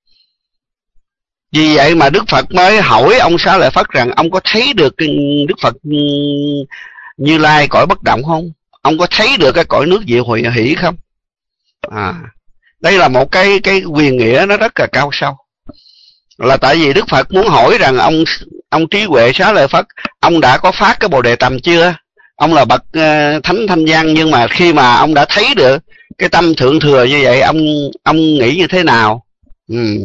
Vì vậy mà Đức Phật mới hỏi ông Xá Lợi Phất rằng: ông có thấy được Đức Phật Như Lai cõi bất động không? Ông có thấy được cái cõi nước diệu hỷ không? À, đây là một cái cái quyền nghĩa nó rất là cao sâu. Là tại vì Đức Phật muốn hỏi rằng ông ông trí huệ Xá Lợi Phất, ông đã có phát cái Bồ Đề tâm chưa? Ông là bậc uh, thánh thanh văn, nhưng mà khi mà ông đã thấy được cái tâm thượng thừa như vậy, ông ông nghĩ như thế nào? Ừ.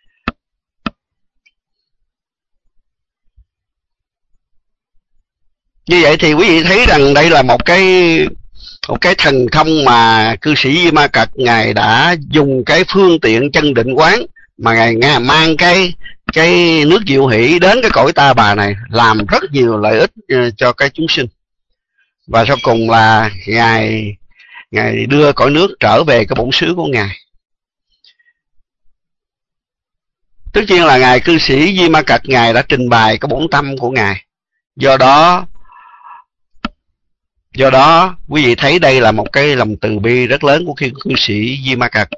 Như vậy thì quý vị thấy rằng đây là một cái một cái thần thông mà cư sĩ Di Ma Cật Ngài đã dùng cái phương tiện chân định quán mà Ngài, Ngài mang cái cái nước diệu hỷ đến cái cõi Ta Bà này, làm rất nhiều lợi ích cho cái chúng sinh. Và sau cùng là Ngài Ngài đưa cõi nước trở về cái bổn xứ của Ngài. Tất nhiên là Ngài cư sĩ Di Ma Cật Ngài đã trình bày cái bổn tâm của Ngài. Do đó Do đó quý vị thấy đây là một cái lòng từ bi rất lớn của cư sĩ Di Ma Cật.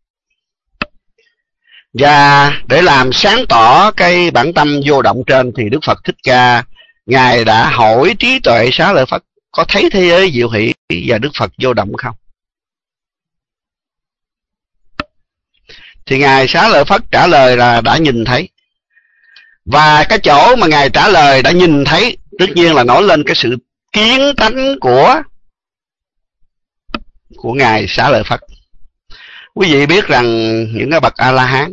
Và để làm sáng tỏ cái bản tâm vô động trên thì Đức Phật Thích Ca Ngài đã hỏi trí tuệ Xá Lợi Phất có thấy thế giới diệu hỷ và Đức Phật Vô Động không? Thì Ngài Xá Lợi Phất trả lời là đã nhìn thấy. Và cái chỗ mà Ngài trả lời đã nhìn thấy tất nhiên là nói lên cái sự kiến tánh của của Ngài Xá Lợi Phất. Quý vị biết rằng những cái bậc A-la-hán,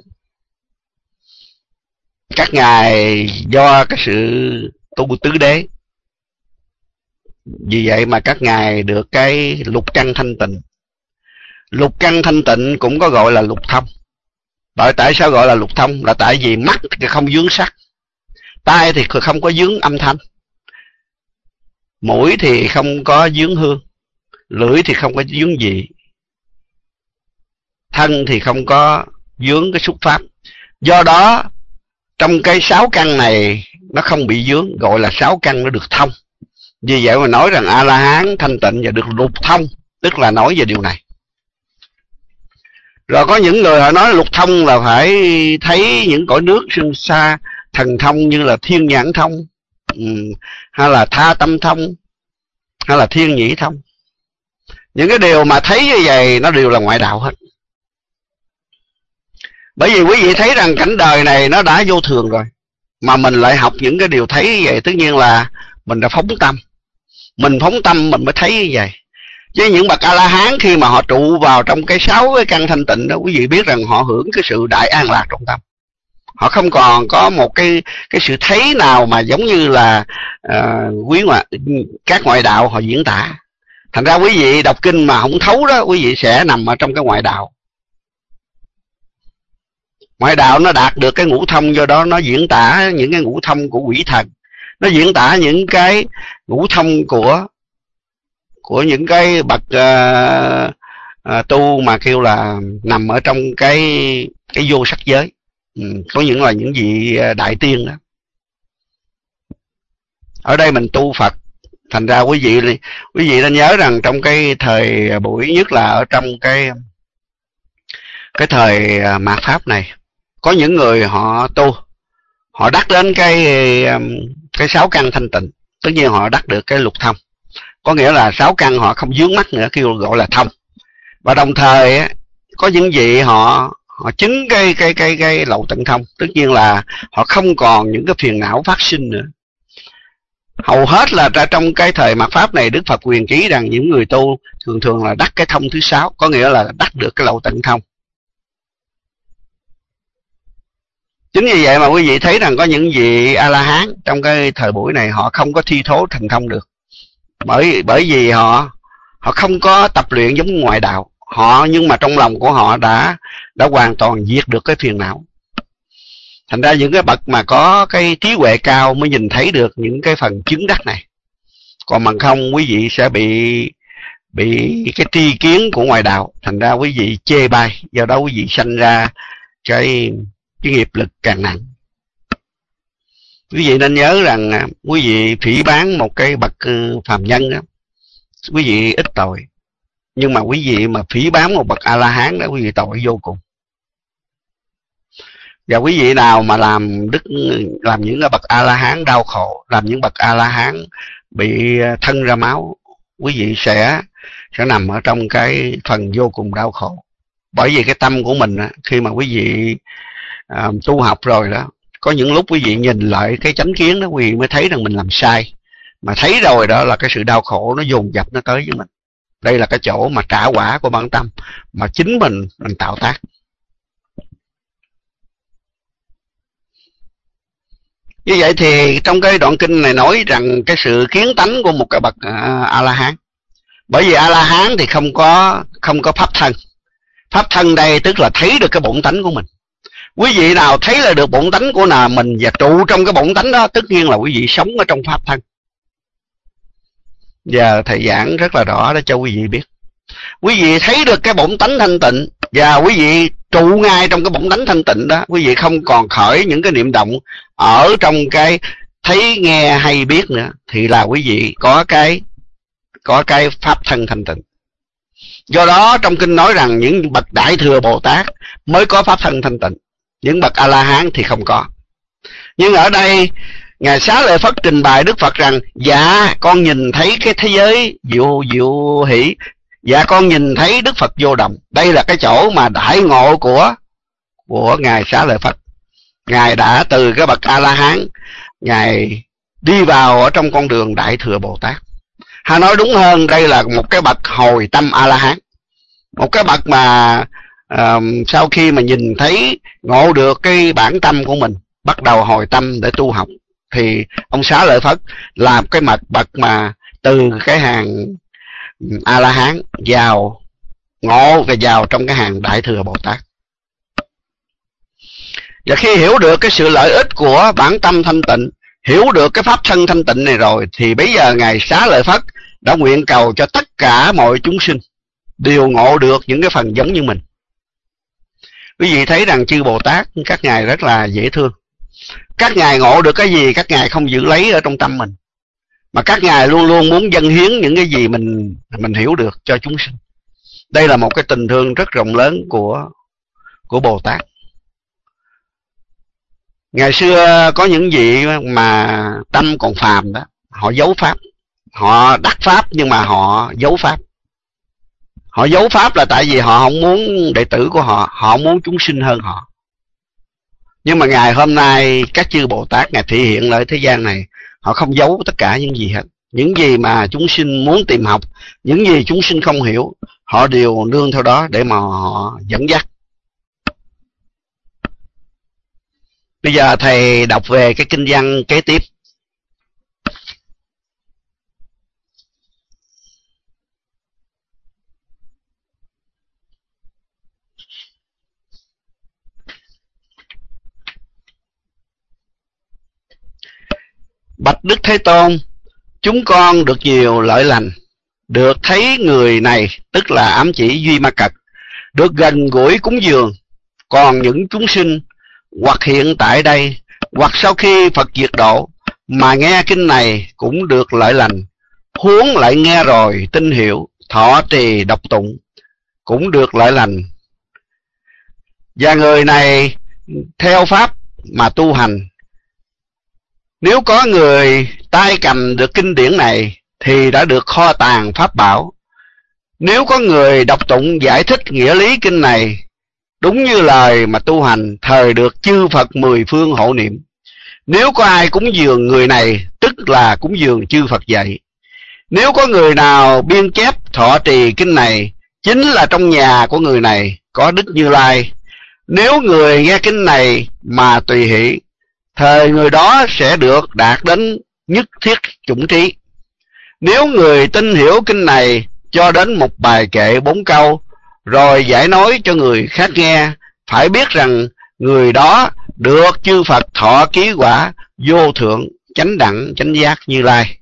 các ngài do cái sự tu tứ đế, vì vậy mà các ngài được cái lục căn thanh tịnh. Lục căn thanh tịnh cũng có gọi là lục thông. Bởi tại sao gọi là lục thông? Là tại vì mắt thì không vướng sắc, tai thì không có vướng âm thanh, mũi thì không có vướng hương, lưỡi thì không có vướng vị, thân thì không có vướng cái xúc pháp. Do đó trong cái sáu căn này nó không bị vướng, gọi là sáu căn nó được thông. Vì vậy mà nói rằng A-la-hán thanh tịnh và được lục thông, tức là nói về điều này. Rồi có những người họ nói lục thông là phải thấy những cõi nước sương xa, thần thông như là thiên nhãn thông, hay là tha tâm thông, hay là thiên nhĩ thông. Những cái điều mà thấy như vậy nó đều là ngoại đạo hết. Bởi vì quý vị thấy rằng cảnh đời này nó đã vô thường rồi, mà mình lại học những cái điều thấy như vậy, tất nhiên là mình đã phóng tâm. Mình phóng tâm mình mới thấy như vậy. Với những bậc A-la-hán khi mà họ trụ vào trong cái sáu cái căn thanh tịnh đó, quý vị biết rằng họ hưởng cái sự đại an lạc trong tâm. Họ không còn có một cái cái sự thấy nào mà giống như là uh, quý ngoại, các ngoại đạo họ diễn tả. Thành ra quý vị đọc kinh mà không thấu đó, quý vị sẽ nằm ở trong cái ngoại đạo. Ngoại đạo nó đạt được cái ngũ thông, do đó nó diễn tả những cái ngũ thông của quỷ thần. Nó diễn tả những cái ngũ thông của của những cái bậc uh, uh, tu mà kêu là nằm ở trong cái cái vô sắc giới. Ừ, có những là những vị đại tiên đó. Ở đây mình tu Phật, thành ra quý vị quý vị nên nhớ rằng trong cái thời buổi, nhất là ở trong cái cái thời mạt pháp này, có những người họ tu, họ đắc đến cái cái sáu căn thanh tịnh, tất nhiên họ đắc được cái lục thông, có nghĩa là sáu căn họ không vướng mắc nữa, kêu gọi là thông. Và đồng thời có những vị họ họ chứng cái cái cái cái lậu tận thông, tất nhiên là họ không còn những cái phiền não phát sinh nữa. Hầu hết là trong cái thời mạt pháp này, Đức Phật quyền trí rằng những người tu thường thường là đắc cái thông thứ sáu, có nghĩa là đắc được cái lậu tận thông. Chính vì vậy mà quý vị thấy rằng có những vị A-la-hán trong cái thời buổi này họ không có thi thố thành thông được, bởi bởi vì họ họ không có tập luyện giống ngoại đạo. Họ nhưng mà trong lòng của họ đã đã hoàn toàn diệt được cái phiền não. Thành ra những cái bậc mà có cái trí huệ cao mới nhìn thấy được những cái phần chứng đắc này. Còn bằng không quý vị sẽ bị bị cái tri kiến của ngoại đạo, thành ra quý vị chê bai, do đó quý vị sanh ra cái cái nghiệp lực càng nặng. Quý vị nên nhớ rằng quý vị phỉ báng một cái bậc phàm nhân đó, quý vị ít tội. Nhưng mà quý vị mà phỉ báng một bậc A-la-hán đó, quý vị tội vô cùng. Và quý vị nào mà làm đức làm những bậc A-la-hán đau khổ, làm những bậc A-la-hán bị thân ra máu, quý vị sẽ sẽ nằm ở trong cái phần vô cùng đau khổ. Bởi vì cái tâm của mình khi mà quý vị à, tu học rồi đó, có những lúc quý vị nhìn lại cái chánh kiến đó, quý vị mới thấy rằng mình làm sai. Mà thấy rồi đó là cái sự đau khổ nó dồn dập nó tới với mình. Đây là cái chỗ mà trả quả của bản tâm mà chính mình mình tạo tác. Như vậy thì trong cái đoạn kinh này nói rằng cái sự kiến tánh của một cái bậc A-la-hán. Bởi vì A-la-hán thì không có không có pháp thân. Pháp thân đây tức là thấy được cái bổn tánh của mình. Quý vị nào thấy là được bổn tánh của nào mình và trụ trong cái bổn tánh đó, tất nhiên là quý vị sống ở trong pháp thân. Giờ thầy giảng rất là rõ để cho quý vị biết. Quý vị thấy được cái bổn tánh thanh tịnh và quý vị trụ ngay trong cái bổn tánh thanh tịnh đó, quý vị không còn khởi những cái niệm động ở trong cái thấy nghe hay biết nữa, thì là quý vị có cái có cái pháp thân thanh tịnh. Do đó trong kinh nói rằng những bậc đại thừa Bồ Tát mới có pháp thân thanh tịnh, những bậc A-la-hán thì không có. Nhưng ở đây Ngài Xá Lợi Phất trình bày Đức Phật rằng: dạ con nhìn thấy cái thế giới diệu diệu hỷ, dạ con nhìn thấy Đức Phật vô động. Đây là cái chỗ mà đại ngộ của của Ngài Xá Lợi Phất. Ngài đã từ cái bậc A-la-hán, Ngài đi vào ở trong con đường đại thừa Bồ Tát. Hay nói đúng hơn, đây là một cái bậc hồi tâm A-la-hán. Một cái bậc mà uh, sau khi mà nhìn thấy, ngộ được cái bản tâm của mình, bắt đầu hồi tâm để tu học, thì ông Xá Lợi Phất làm cái mật bậc mà từ cái hàng A-la-hán vào ngộ và vào trong cái hàng đại thừa Bồ Tát. Và khi hiểu được cái sự lợi ích của bản tâm thanh tịnh, hiểu được cái pháp thân thanh tịnh này rồi, thì bây giờ Ngài Xá Lợi Phất đã nguyện cầu cho tất cả mọi chúng sinh đều ngộ được những cái phần giống như mình. Quý vị thấy rằng chư Bồ Tát các ngài rất là dễ thương. Các ngài ngộ được cái gì các ngài không giữ lấy ở trong tâm mình. mà các ngài luôn luôn muốn dâng hiến những cái gì mình mình hiểu được cho chúng sinh. Đây là một cái tình thương rất rộng lớn của của Bồ Tát. Ngày xưa có những vị mà tâm còn phàm đó, họ giấu pháp, họ đắc pháp nhưng mà họ giấu pháp. Họ giấu pháp là tại vì họ không muốn đệ tử của họ, họ muốn chúng sinh hơn họ. Nhưng mà ngày hôm nay các chư Bồ Tát ngài thể hiện lại thế gian này, họ không giấu tất cả những gì hết. Những gì mà chúng sinh muốn tìm học, những gì chúng sinh không hiểu, họ đều nương theo đó để mà họ dẫn dắt. Bây giờ thầy đọc về cái kinh văn kế tiếp. Bạch Đức Thế Tôn, chúng con được nhiều lợi lành, được thấy người này, tức là ám chỉ Duy Ma Cật, được gần gũi cúng dường. Còn những chúng sinh hoặc hiện tại đây, hoặc sau khi Phật diệt độ, mà nghe kinh này cũng được lợi lành, huống lại nghe rồi tin hiểu, thọ trì đọc tụng, cũng được lợi lành. Và người này theo pháp mà tu hành. Nếu có người tay cầm được kinh điển này thì đã được kho tàng pháp bảo. Nếu có người đọc tụng giải thích nghĩa lý kinh này đúng như lời mà tu hành, thời được chư Phật mười phương hộ niệm. Nếu có ai cúng dường người này, tức là cúng dường chư Phật dạy. Nếu có người nào biên chép thọ trì kinh này, chính là trong nhà của người này có Đức Như Lai. Nếu người nghe kinh này mà tùy hỷ, thời người đó sẽ được đạt đến nhất thiết chủng trí. Nếu người tin hiểu kinh này cho đến một bài kệ bốn câu, rồi giải nói cho người khác nghe, phải biết rằng người đó được chư Phật thọ ký quả vô thượng chánh đẳng chánh giác Như Lai.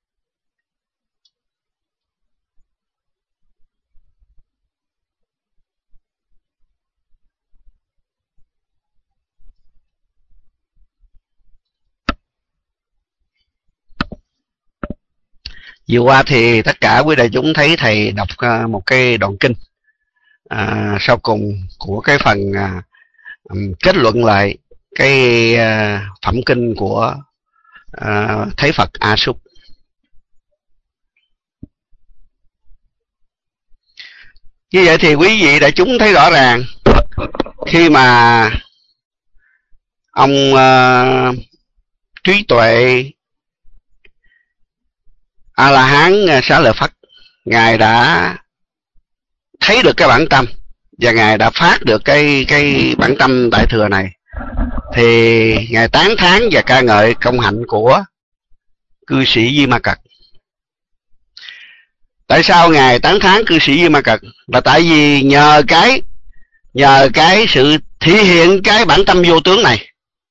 Vừa qua thì tất cả quý đại chúng thấy thầy đọc một cái đoạn kinh à, sau cùng của cái phần à, kết luận lại cái à, phẩm kinh của à, Thấy Phật A Súc. Như vậy thì quý vị đại chúng thấy rõ ràng, khi mà ông à, trí tuệ A La Hán Xá Lợi Phất, ngài đã thấy được cái bản tâm và ngài đã phát được cái cái bản tâm đại thừa này, thì ngài tán thán và ca ngợi công hạnh của cư sĩ Di Ma Cật. Tại sao ngài tán thán cư sĩ Di Ma Cật? Là tại vì nhờ cái nhờ cái sự thể hiện cái bản tâm vô tướng này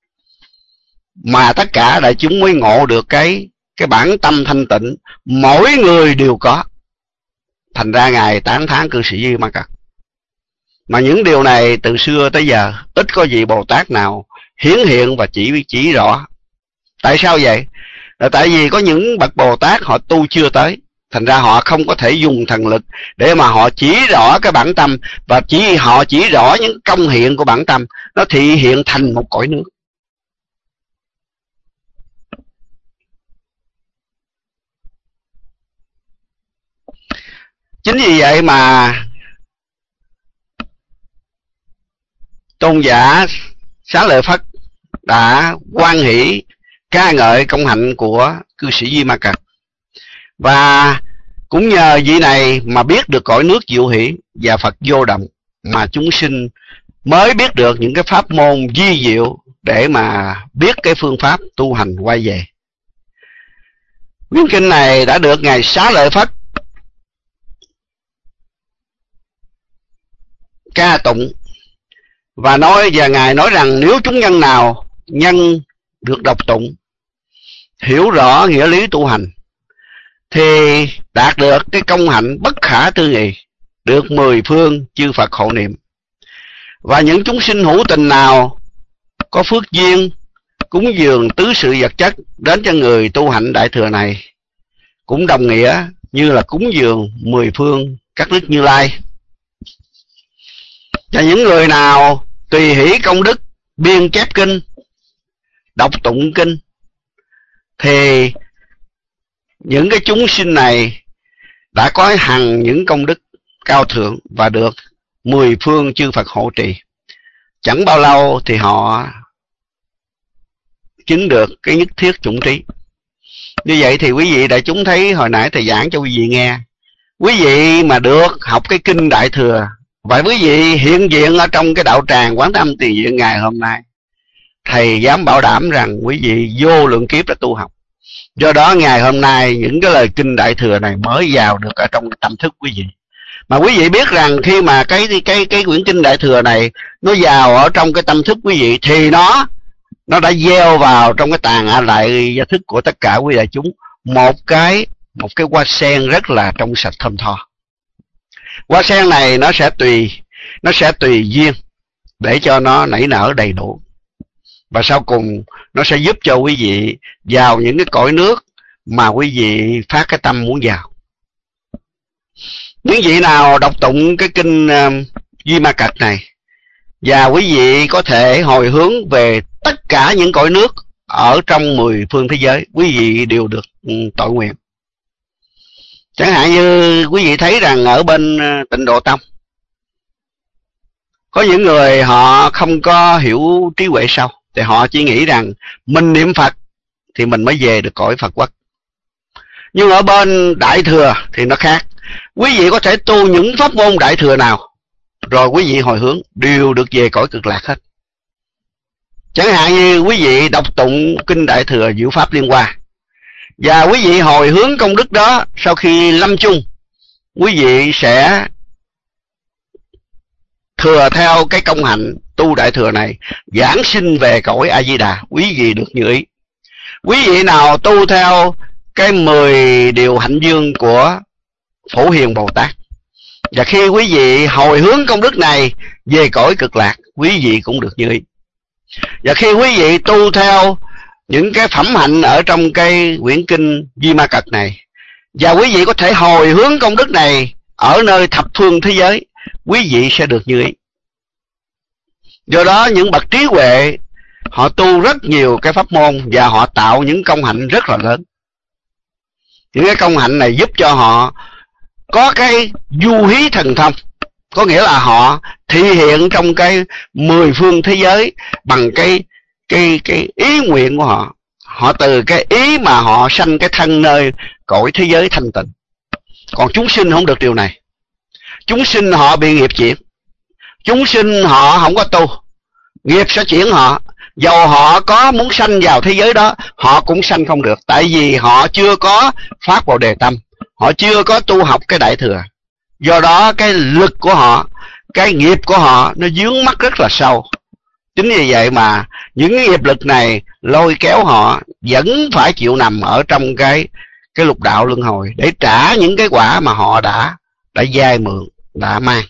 mà tất cả đại chúng mới ngộ được cái cái bản tâm thanh tịnh mỗi người đều có. Thành ra ngài tán thán cư sĩ Di Ma Cật. Mà những điều này từ xưa tới giờ ít có vị Bồ Tát nào hiển hiện và chỉ chỉ rõ. Tại sao vậy? Là tại vì có những bậc Bồ Tát họ tu chưa tới, thành ra họ không có thể dùng thần lực để mà họ chỉ rõ cái bản tâm, và chỉ họ chỉ rõ những công hiện của bản tâm, nó thị hiện thành một cõi nước. Chính vì vậy mà tôn giả Xá Lợi Phất đã hoan hỷ ca ngợi công hạnh của cư sĩ Di Ma Cật, và cũng nhờ vị này mà biết được cõi nước diệu hỷ và Phật vô động, mà chúng sinh mới biết được những cái pháp môn vi diệu để mà biết cái phương pháp tu hành quay về. Quyển kinh này đã được ngài Xá Lợi Phất ca tụng và nói, và ngài nói rằng nếu chúng nhân nào nhân được đọc tụng, hiểu rõ nghĩa lý tu hành, thì đạt được cái công hạnh bất khả tư nghị, được mười phương chư Phật hộ niệm. Và những chúng sinh hữu tình nào có phước duyên cúng dường tứ sự vật chất đến cho người tu hạnh đại thừa này, cũng đồng nghĩa như là cúng dường mười phương các đức Như Lai. Và những người nào tùy hỷ công đức biên chép kinh, đọc tụng kinh, thì những cái chúng sinh này đã có hằng những công đức cao thượng và được mười phương chư Phật hộ trì. Chẳng bao lâu thì họ chứng được cái nhất thiết chủng trí. Như vậy thì quý vị đại chúng thấy hồi nãy thầy giảng cho quý vị nghe, quý vị mà được học cái kinh Đại Thừa và quý vị hiện diện ở trong cái đạo tràng Quán Âm Tiền Viện ngày hôm nay, thầy dám bảo đảm rằng quý vị vô lượng kiếp đã tu học. Do đó ngày hôm nay những cái lời kinh Đại Thừa này mới vào được ở trong tâm thức quý vị. Mà quý vị biết rằng khi mà cái cái cái quyển kinh Đại Thừa này nó vào ở trong cái tâm thức quý vị thì nó nó đã gieo vào trong cái tàn a lại gia thức của tất cả quý đại chúng một cái một cái hoa sen rất là trong sạch thơm tho. Hoa sen này nó sẽ tùy nó sẽ tùy duyên để cho nó nảy nở đầy đủ, và sau cùng nó sẽ giúp cho quý vị vào những cái cõi nước mà quý vị phát cái tâm muốn vào. Những vị nào đọc tụng cái kinh uh, Duy Ma Cật này và quý vị có thể hồi hướng về tất cả những cõi nước ở trong mười phương thế giới, quý vị đều được tội nguyện. Chẳng hạn như quý vị thấy rằng ở bên Tịnh Độ Tông có những người họ không có hiểu trí huệ sâu, thì họ chỉ nghĩ rằng mình niệm Phật thì mình mới về được cõi Phật quốc. Nhưng ở bên Đại Thừa thì nó khác. Quý vị có thể tu những pháp môn Đại Thừa nào, rồi quý vị hồi hướng đều được về cõi Cực Lạc hết. Chẳng hạn như quý vị đọc tụng kinh Đại Thừa Diệu Pháp Liên Hoa, và quý vị hồi hướng công đức đó, sau khi lâm chung quý vị sẽ thừa theo cái công hạnh tu Đại Thừa này, giảng sinh về cõi A Di Đà, quý vị được như ý. Quý vị nào tu theo cái mười điều hạnh dương của Phổ Hiền Bồ Tát, và khi quý vị hồi hướng công đức này về cõi Cực Lạc, quý vị cũng được như ý. Và khi quý vị tu theo những cái phẩm hạnh ở trong cái quyển kinh Duy Ma Cật này, và quý vị có thể hồi hướng công đức này ở nơi thập phương thế giới, quý vị sẽ được như ý. Do đó những bậc trí huệ họ tu rất nhiều cái pháp môn và họ tạo những công hạnh rất là lớn. Những cái công hạnh này giúp cho họ có cái du hí thần thông, có nghĩa là họ thị hiện trong cái mười phương thế giới bằng cái cái cái ý nguyện của họ. Họ từ cái ý mà họ sanh cái thân nơi cõi thế giới thanh tịnh. Còn chúng sinh không được điều này. Chúng sinh họ bị nghiệp chuyển. Chúng sinh họ không có tu, nghiệp sẽ chuyển họ. Dầu họ có muốn sanh vào thế giới đó, họ cũng sanh không được, tại vì họ chưa có phát Bồ Đề tâm, họ chưa có tu học cái Đại Thừa. Do đó cái lực của họ, cái nghiệp của họ nó vướng mắc rất là sâu. Chính vì vậy mà những cái nghiệp lực này lôi kéo họ vẫn phải chịu nằm ở trong cái cái lục đạo luân hồi để trả những cái quả mà họ đã đã vay mượn, đã mang.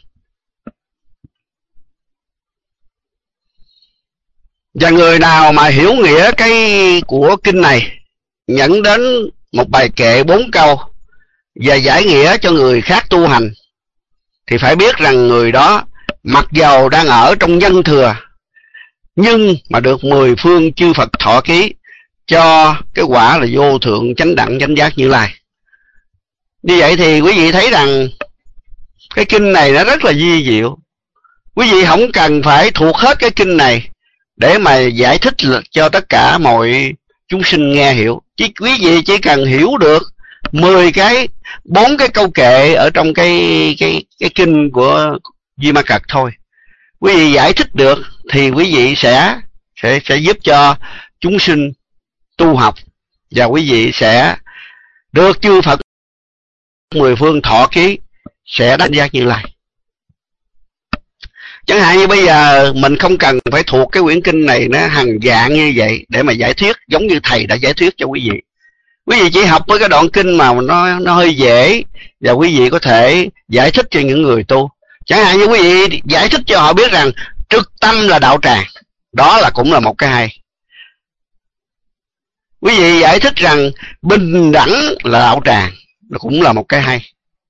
Và người nào mà hiểu nghĩa cái của kinh này, nhận đến một bài kệ bốn câu và giải nghĩa cho người khác tu hành, thì phải biết rằng người đó mặc dầu đang ở trong nhân thừa, nhưng mà được mười phương chư Phật thọ ký cho cái quả là vô thượng chánh đẳng chánh giác Như Lai. Như vậy thì quý vị thấy rằng cái kinh này nó rất là vi diệu. Quý vị không cần phải thuộc hết cái kinh này để mà giải thích cho tất cả mọi chúng sinh nghe hiểu. Chỉ quý vị chỉ cần hiểu được mười cái, bốn cái câu kệ ở trong cái cái cái kinh của Duy Ma Cật thôi. Quý vị giải thích được thì quý vị sẽ sẽ sẽ giúp cho chúng sinh tu học, và quý vị sẽ được chư Phật mười phương thọ ký, sẽ đảnh giác Như Lai. Chẳng hạn như bây giờ mình không cần phải thuộc cái quyển kinh này nó hằng dạng như vậy để mà giải thuyết giống như thầy đã giải thuyết cho quý vị. Quý vị chỉ học với cái đoạn kinh mà nó nó hơi dễ, và quý vị có thể giải thích cho những người tu. Chẳng hạn như quý vị giải thích cho họ biết rằng trực tâm là đạo tràng, đó là cũng là một cái hay. Quý vị giải thích rằng bình đẳng là đạo tràng, nó cũng là một cái hay.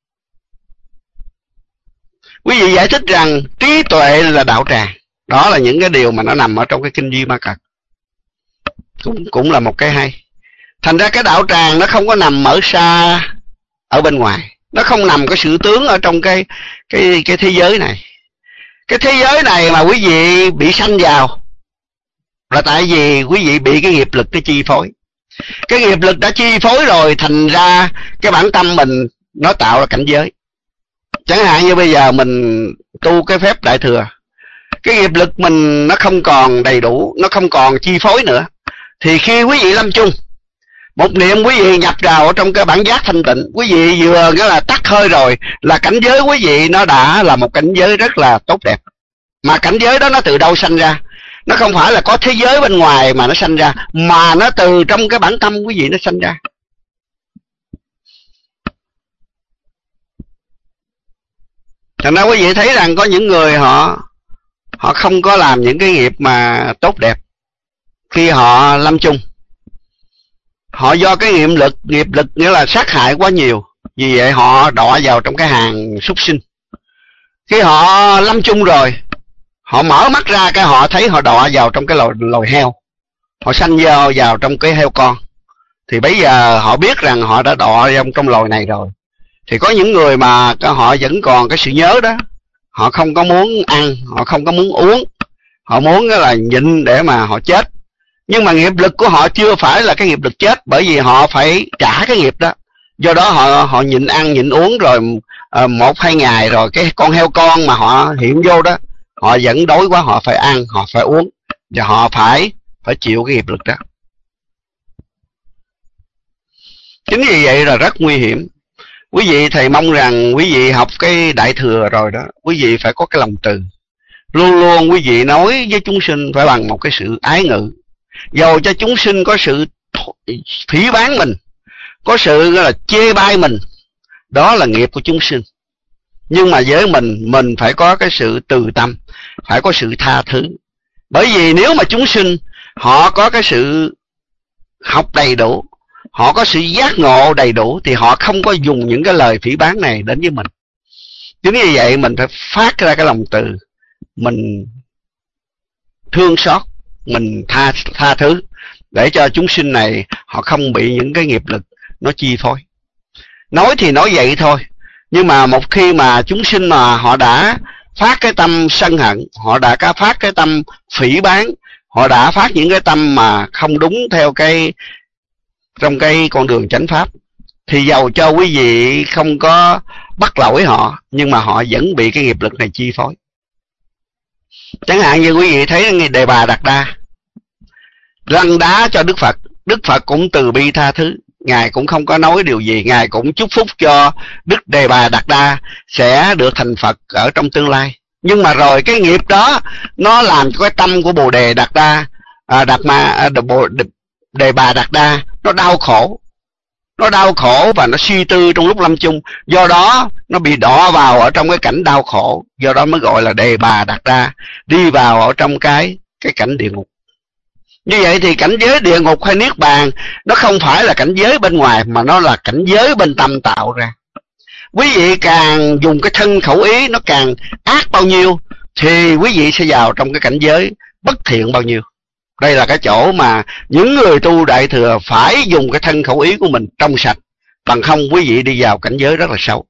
Quý vị giải thích rằng trí tuệ là đạo tràng, đó là những cái điều mà nó nằm ở trong cái kinh Duy Ma Cật, cũng cũng là một cái hay. Thành ra cái đạo tràng nó không có nằm ở xa ở bên ngoài, nó không nằm cái sự tướng ở trong cái cái cái thế giới này. Cái thế giới này mà quý vị bị sanh vào là tại vì quý vị bị cái nghiệp lực nó chi phối. Cái nghiệp lực đã chi phối rồi, thành ra cái bản tâm mình nó tạo ra cảnh giới. Chẳng hạn như bây giờ mình tu cái phép Đại Thừa, cái nghiệp lực mình nó không còn đầy đủ, nó không còn chi phối nữa, thì khi quý vị lâm chung, một niệm quý vị nhập vào ở trong cái bản giác thanh tịnh, quý vị vừa nghĩa là tắt hơi rồi, là cảnh giới quý vị nó đã là một cảnh giới rất là tốt đẹp. Mà cảnh giới đó nó từ đâu sanh ra? Nó không phải là có thế giới bên ngoài mà nó sanh ra, mà nó từ trong cái bản tâm quý vị nó sanh ra. Thành ra quý vị thấy rằng có những người họ họ không có làm những cái nghiệp mà tốt đẹp khi họ lâm chung. Họ do cái nghiệp lực, nghiệp lực nghĩa là sát hại quá nhiều, vì vậy họ đọa vào trong cái hàng súc sinh. Khi họ lâm chung rồi, họ mở mắt ra cái họ thấy họ đọa vào trong cái loài, loài heo, họ sanh vào, vào trong cái heo con. Thì bây giờ họ biết rằng họ đã đọa trong, trong loài này rồi. Thì có những người mà họ vẫn còn cái sự nhớ đó, họ không có muốn ăn, họ không có muốn uống, họ muốn là nhịn để mà họ chết. Nhưng mà nghiệp lực của họ chưa phải là cái nghiệp lực chết, bởi vì họ phải trả cái nghiệp đó. Do đó họ họ nhịn ăn nhịn uống rồi à, một hai ngày rồi cái con heo con mà họ hiện vô đó, họ vẫn đói quá, họ phải ăn, họ phải uống, và họ phải phải chịu cái nghiệp lực đó. Chính vì vậy là rất nguy hiểm. Quý vị thầy mong rằng quý vị học cái Đại Thừa rồi đó, quý vị phải có cái lòng từ. Luôn luôn quý vị nói với chúng sinh phải bằng một cái sự ái ngữ. Dầu cho chúng sinh có sự phỉ báng mình, có sự là chê bai mình, đó là nghiệp của chúng sinh. Nhưng mà với mình, mình phải có cái sự từ tâm, phải có sự tha thứ. Bởi vì nếu mà chúng sinh họ có cái sự học đầy đủ, họ có sự giác ngộ đầy đủ, thì họ không có dùng những cái lời phỉ báng này đến với mình. Chính vì vậy mình phải phát ra cái lòng từ, mình thương xót, mình tha, tha thứ, để cho chúng sinh này họ không bị những cái nghiệp lực nó chi phối. Nói thì nói vậy thôi, nhưng mà một khi mà chúng sinh mà họ đã phát cái tâm sân hận, họ đã có phát cái tâm phỉ báng, họ đã phát những cái tâm mà không đúng theo cái trong cái con đường chánh pháp, thì dầu cho quý vị không có bắt lỗi họ, nhưng mà họ vẫn bị cái nghiệp lực này chi phối. Chẳng hạn như quý vị thấy Đề Bà Đạt Đa lăn đá cho Đức Phật, Đức Phật cũng từ bi tha thứ, Ngài cũng không có nói điều gì, Ngài cũng chúc phúc cho Đức Đề Bà Đạt Đa sẽ được thành Phật ở trong tương lai. Nhưng mà rồi cái nghiệp đó nó làm cho cái tâm của Bồ Đề Đạt Đa, à, Đạt Ma, à, Bồ, Đề, Đề Bà Đạt Đa nó đau khổ, nó đau khổ và nó suy tư trong lúc lâm chung. Do đó nó bị đọa vào ở trong cái cảnh đau khổ, do đó mới gọi là Đề Bà Đạt Đa, đi vào ở trong cái cái cảnh địa ngục. Như vậy thì cảnh giới địa ngục hay niết bàn nó không phải là cảnh giới bên ngoài, mà nó là cảnh giới bên tâm tạo ra. Quý vị càng dùng cái thân khẩu ý nó càng ác bao nhiêu, thì quý vị sẽ vào trong cái cảnh giới bất thiện bao nhiêu. Đây là cái chỗ mà những người tu Đại Thừa phải dùng cái thân khẩu ý của mình trong sạch, bằng không quý vị đi vào cảnh giới rất là xấu.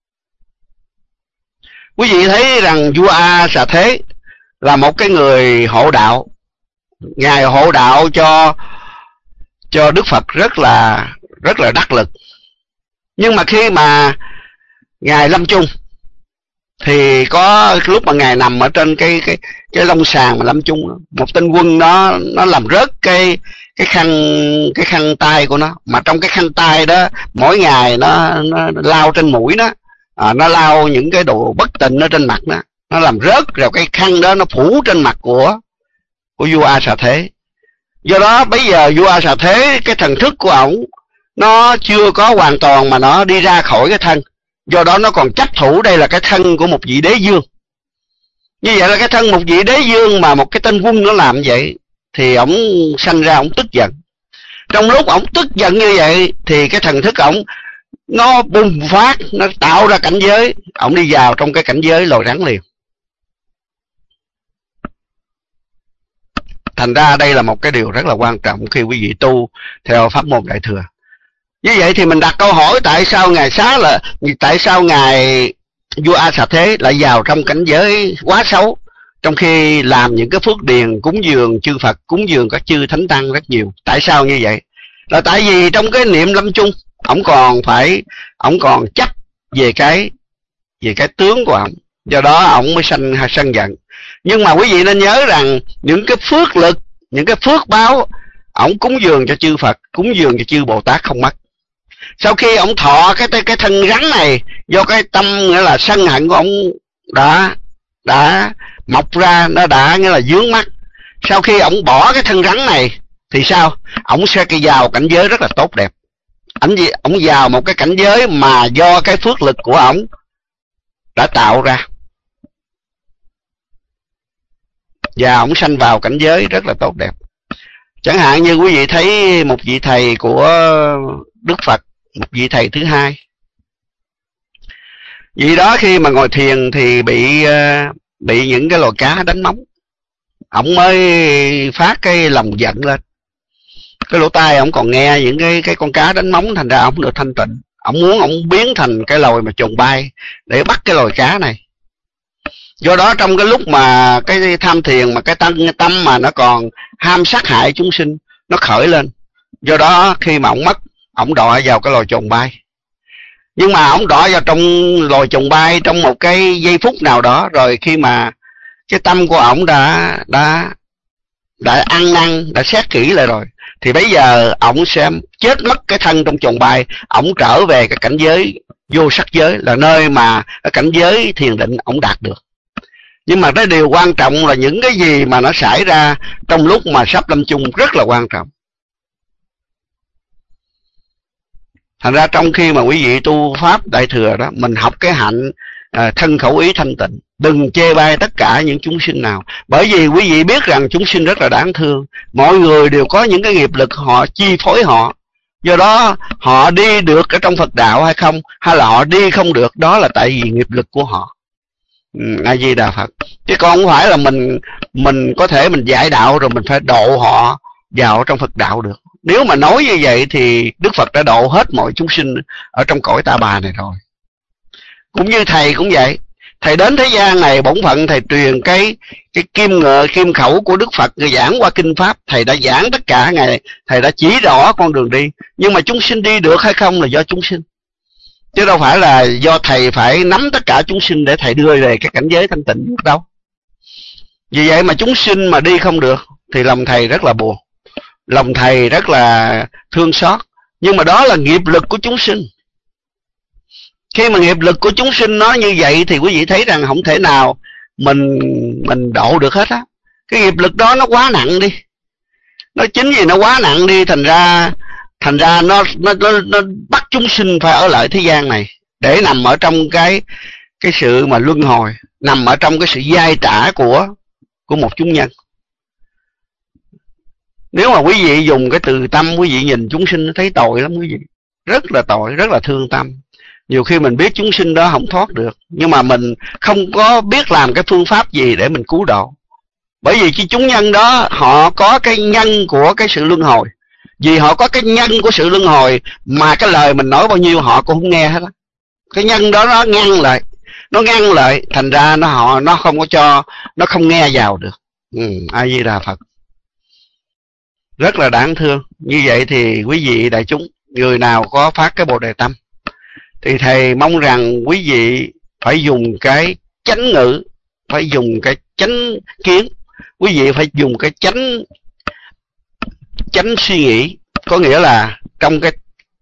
Quý vị thấy rằng vua A Xà Thế là một cái người hộ đạo. Ngài hộ đạo cho cho Đức Phật rất là rất là đắc lực. Nhưng mà khi mà Ngài lâm chung, thì có lúc mà Ngài nằm ở trên cái cái cái lông sàn mà lâm chung, một tên quân nó nó làm rớt cái cái khăn cái khăn tay của nó, mà trong cái khăn tay đó mỗi ngày nó nó lao trên mũi nó, à, nó lao những cái đồ bất tịnh ở trên mặt nó, nó làm rớt rồi cái khăn đó nó phủ trên mặt của của vua A Xà Thế. Do đó bây giờ vua A Xà Thế, cái thần thức của ổng nó chưa có hoàn toàn mà nó đi ra khỏi cái thân, do đó nó còn chấp thủ đây là cái thân của một vị đế dương. Như vậy là cái thân một vị đế dương mà một cái tên quân nó làm vậy, thì ổng sanh ra ổng tức giận. Trong lúc ổng tức giận như vậy thì cái thần thức ổng nó bùng phát, nó tạo ra cảnh giới, ổng đi vào trong cái cảnh giới loài rắn liền. Thành ra đây là một cái điều rất là quan trọng khi quý vị tu theo pháp môn Đại Thừa. Như vậy thì mình đặt câu hỏi tại sao ngài Xá là tại sao ngài vua A Xà Thế lại vào trong cảnh giới quá xấu, trong khi làm những cái phước điền cúng dường chư Phật, cúng dường các chư thánh tăng rất nhiều. Tại sao như vậy? Là tại vì trong cái niệm lâm chung, ổng còn phải ổng còn chấp về cái về cái tướng của ổng, do đó ổng mới sanh sân giận. Nhưng mà quý vị nên nhớ rằng những cái phước lực, những cái phước báo ổng cúng dường cho chư Phật, cúng dường cho chư Bồ Tát không mất. Sau khi ổng thọ cái cái thân rắn này, do cái tâm nghĩa là sân hận của ổng đã đã mọc ra, nó đã nghĩa là vướng mắc. Sau khi ổng bỏ cái thân rắn này thì sao? Ổng sẽ vào cảnh giới rất là tốt đẹp. Ổng ổng vào một cái cảnh giới mà do cái phước lực của ổng đã tạo ra, và ổng sanh vào cảnh giới rất là tốt đẹp. Chẳng hạn như quý vị thấy một vị thầy của Đức Phật, một vị thầy thứ hai, vị đó khi mà ngồi thiền thì bị bị những cái loài cá đánh móng. Ổng mới phát cái lòng giận lên, cái lỗ tai ổng còn nghe những cái cái con cá đánh móng, thành ra ổng được thanh tịnh. Ổng muốn ổng biến thành cái loài mà trồn bay để bắt cái loài cá này. Do đó trong cái lúc mà cái tham thiền mà cái tâm, cái tâm mà nó còn ham sát hại chúng sinh, nó khởi lên. Do đó khi mà ổng mất, ổng đọa vào cái loài trồn bay. Nhưng mà ổng đọa vào trong loài trồn bay trong một cái giây phút nào đó, rồi khi mà cái tâm của ổng đã đã đã ăn năn, đã xét kỹ lại rồi, thì bây giờ ổng sẽ chết mất cái thân trong trồn bay, ổng trở về cái cảnh giới vô sắc giới, là nơi mà cái cảnh giới thiền định ổng đạt được. Nhưng mà cái điều quan trọng là những cái gì mà nó xảy ra trong lúc mà sắp lâm chung rất là quan trọng. Thành ra trong khi mà quý vị tu pháp Đại Thừa đó, mình học cái hạnh à, thân khẩu ý thanh tịnh, đừng chê bai tất cả những chúng sinh nào. Bởi vì quý vị biết rằng chúng sinh rất là đáng thương, mọi người đều có những cái nghiệp lực họ chi phối họ. Do đó họ đi được ở trong Phật đạo hay không, hay là họ đi không được, đó là tại vì nghiệp lực của họ. A Di Đà Phật. Chứ còn không phải là mình mình có thể mình dạy đạo rồi mình phải độ họ vào trong Phật đạo được. Nếu mà nói như vậy thì Đức Phật đã độ hết mọi chúng sinh ở trong cõi Ta Bà này rồi. Cũng như thầy cũng vậy, thầy đến thế gian này bổn phận thầy truyền cái cái kim ngựa kim khẩu của Đức Phật, người giảng qua kinh pháp, thầy đã giảng tất cả ngày, thầy đã chỉ rõ con đường đi. Nhưng mà chúng sinh đi được hay không là do chúng sinh, chứ đâu phải là do thầy phải nắm tất cả chúng sinh để thầy đưa về cái cảnh giới thanh tịnh được đâu. Vì vậy mà chúng sinh mà đi không được thì lòng thầy rất là buồn, lòng thầy rất là thương xót. Nhưng mà đó là nghiệp lực của chúng sinh. Khi mà nghiệp lực của chúng sinh nó như vậy thì quý vị thấy rằng không thể nào mình mình độ được hết á. Cái nghiệp lực đó nó quá nặng đi, nó chính vì nó quá nặng đi, thành ra thành ra nó nó nó, nó bắt chúng sinh phải ở lại thế gian này để nằm ở trong cái cái sự mà luân hồi, nằm ở trong cái sự dai trả của của một chúng nhân. Nếu mà quý vị dùng cái từ tâm, quý vị nhìn chúng sinh thấy tội lắm quý vị, rất là tội, rất là thương tâm. Nhiều khi mình biết chúng sinh đó không thoát được, nhưng mà mình không có biết làm cái phương pháp gì để mình cứu độ. Bởi vì cái chúng nhân đó họ có cái nhân của cái sự luân hồi. Vì họ có cái nhân của sự luân hồi mà cái lời mình nói bao nhiêu họ cũng không nghe hết á. Cái nhân đó nó ngăn lại, nó ngăn lại, thành ra nó họ nó không có cho, nó không nghe vào được. Ừ, A Di Đà Phật. Rất là đáng thương. Như vậy thì quý vị đại chúng, người nào có phát cái Bồ Đề tâm thì thầy mong rằng quý vị phải dùng cái chánh ngữ, phải dùng cái chánh kiến, quý vị phải dùng cái chánh chánh suy nghĩ. Có nghĩa là trong cái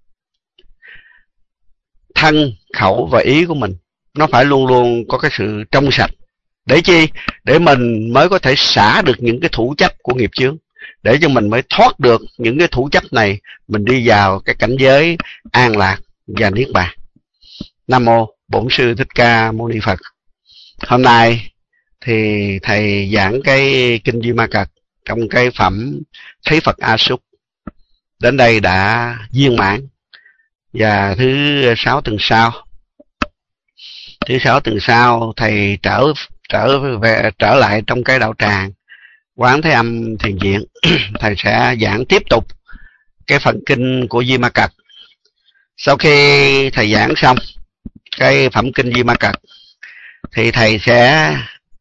thân, khẩu và ý của mình nó phải luôn luôn có cái sự trong sạch. Để chi? Để mình mới có thể xả được những cái thủ chấp của nghiệp chướng, để cho mình mới thoát được những cái thủ chấp này, mình đi vào cái cảnh giới an lạc và niết bàn. Nam mô Bổn Sư Thích Ca Mâu Ni Phật. Hôm nay thì thầy giảng cái kinh Duy Ma Cật trong cái phẩm Thấy Phật A Súc. đến đây đã viên mãn. Và thứ sáu tuần sau, thứ sáu tuần sau thầy trở trở về trở lại trong cái đạo tràng Quán Thế Âm Thiền Viện. Thầy sẽ giảng tiếp tục cái phần kinh của Di Ma Cật. Sau khi thầy giảng xong cái phẩm kinh Di Ma Cật thì thầy sẽ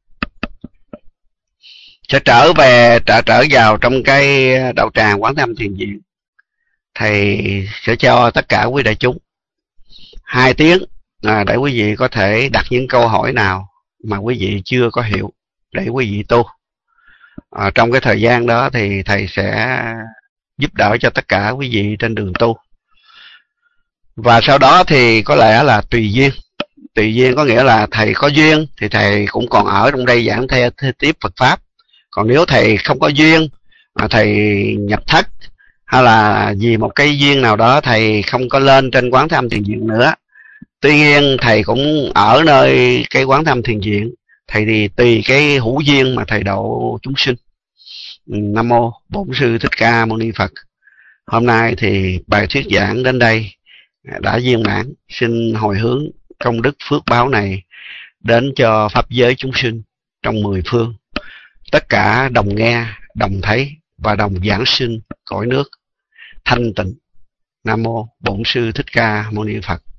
sẽ trở về trở trở vào trong cái đạo tràng Quán Thế Âm Thiền Viện. Thầy sẽ cho tất cả quý đại chúng hai tiếng à, để quý vị có thể đặt những câu hỏi nào mà quý vị chưa có hiểu để quý vị tu. À, trong cái thời gian đó thì thầy sẽ giúp đỡ cho tất cả quý vị trên đường tu. Và sau đó thì có lẽ là tùy duyên. Tùy duyên có nghĩa là thầy có duyên thì thầy cũng còn ở trong đây giảng theo tiếp Phật Pháp. Còn nếu thầy không có duyên, mà thầy nhập thất hay là vì một cái duyên nào đó thầy không có lên trên Quán Thế Âm Thiền Viện nữa, tuy nhiên thầy cũng ở nơi cái Quán Thế Âm Thiền Viện, thầy thì tùy cái hữu duyên mà thầy độ chúng sinh. Nam mô Bổn Sư Thích Ca Mâu Ni Phật. Hôm nay thì bài thuyết giảng đến đây đã viên mãn. Xin hồi hướng công đức phước báo này đến cho pháp giới chúng sinh trong mười phương, tất cả đồng nghe, đồng thấy và đồng giảng sinh cõi nước thanh tịnh. Nam mô Bổn Sư Thích Ca Mâu Ni Phật.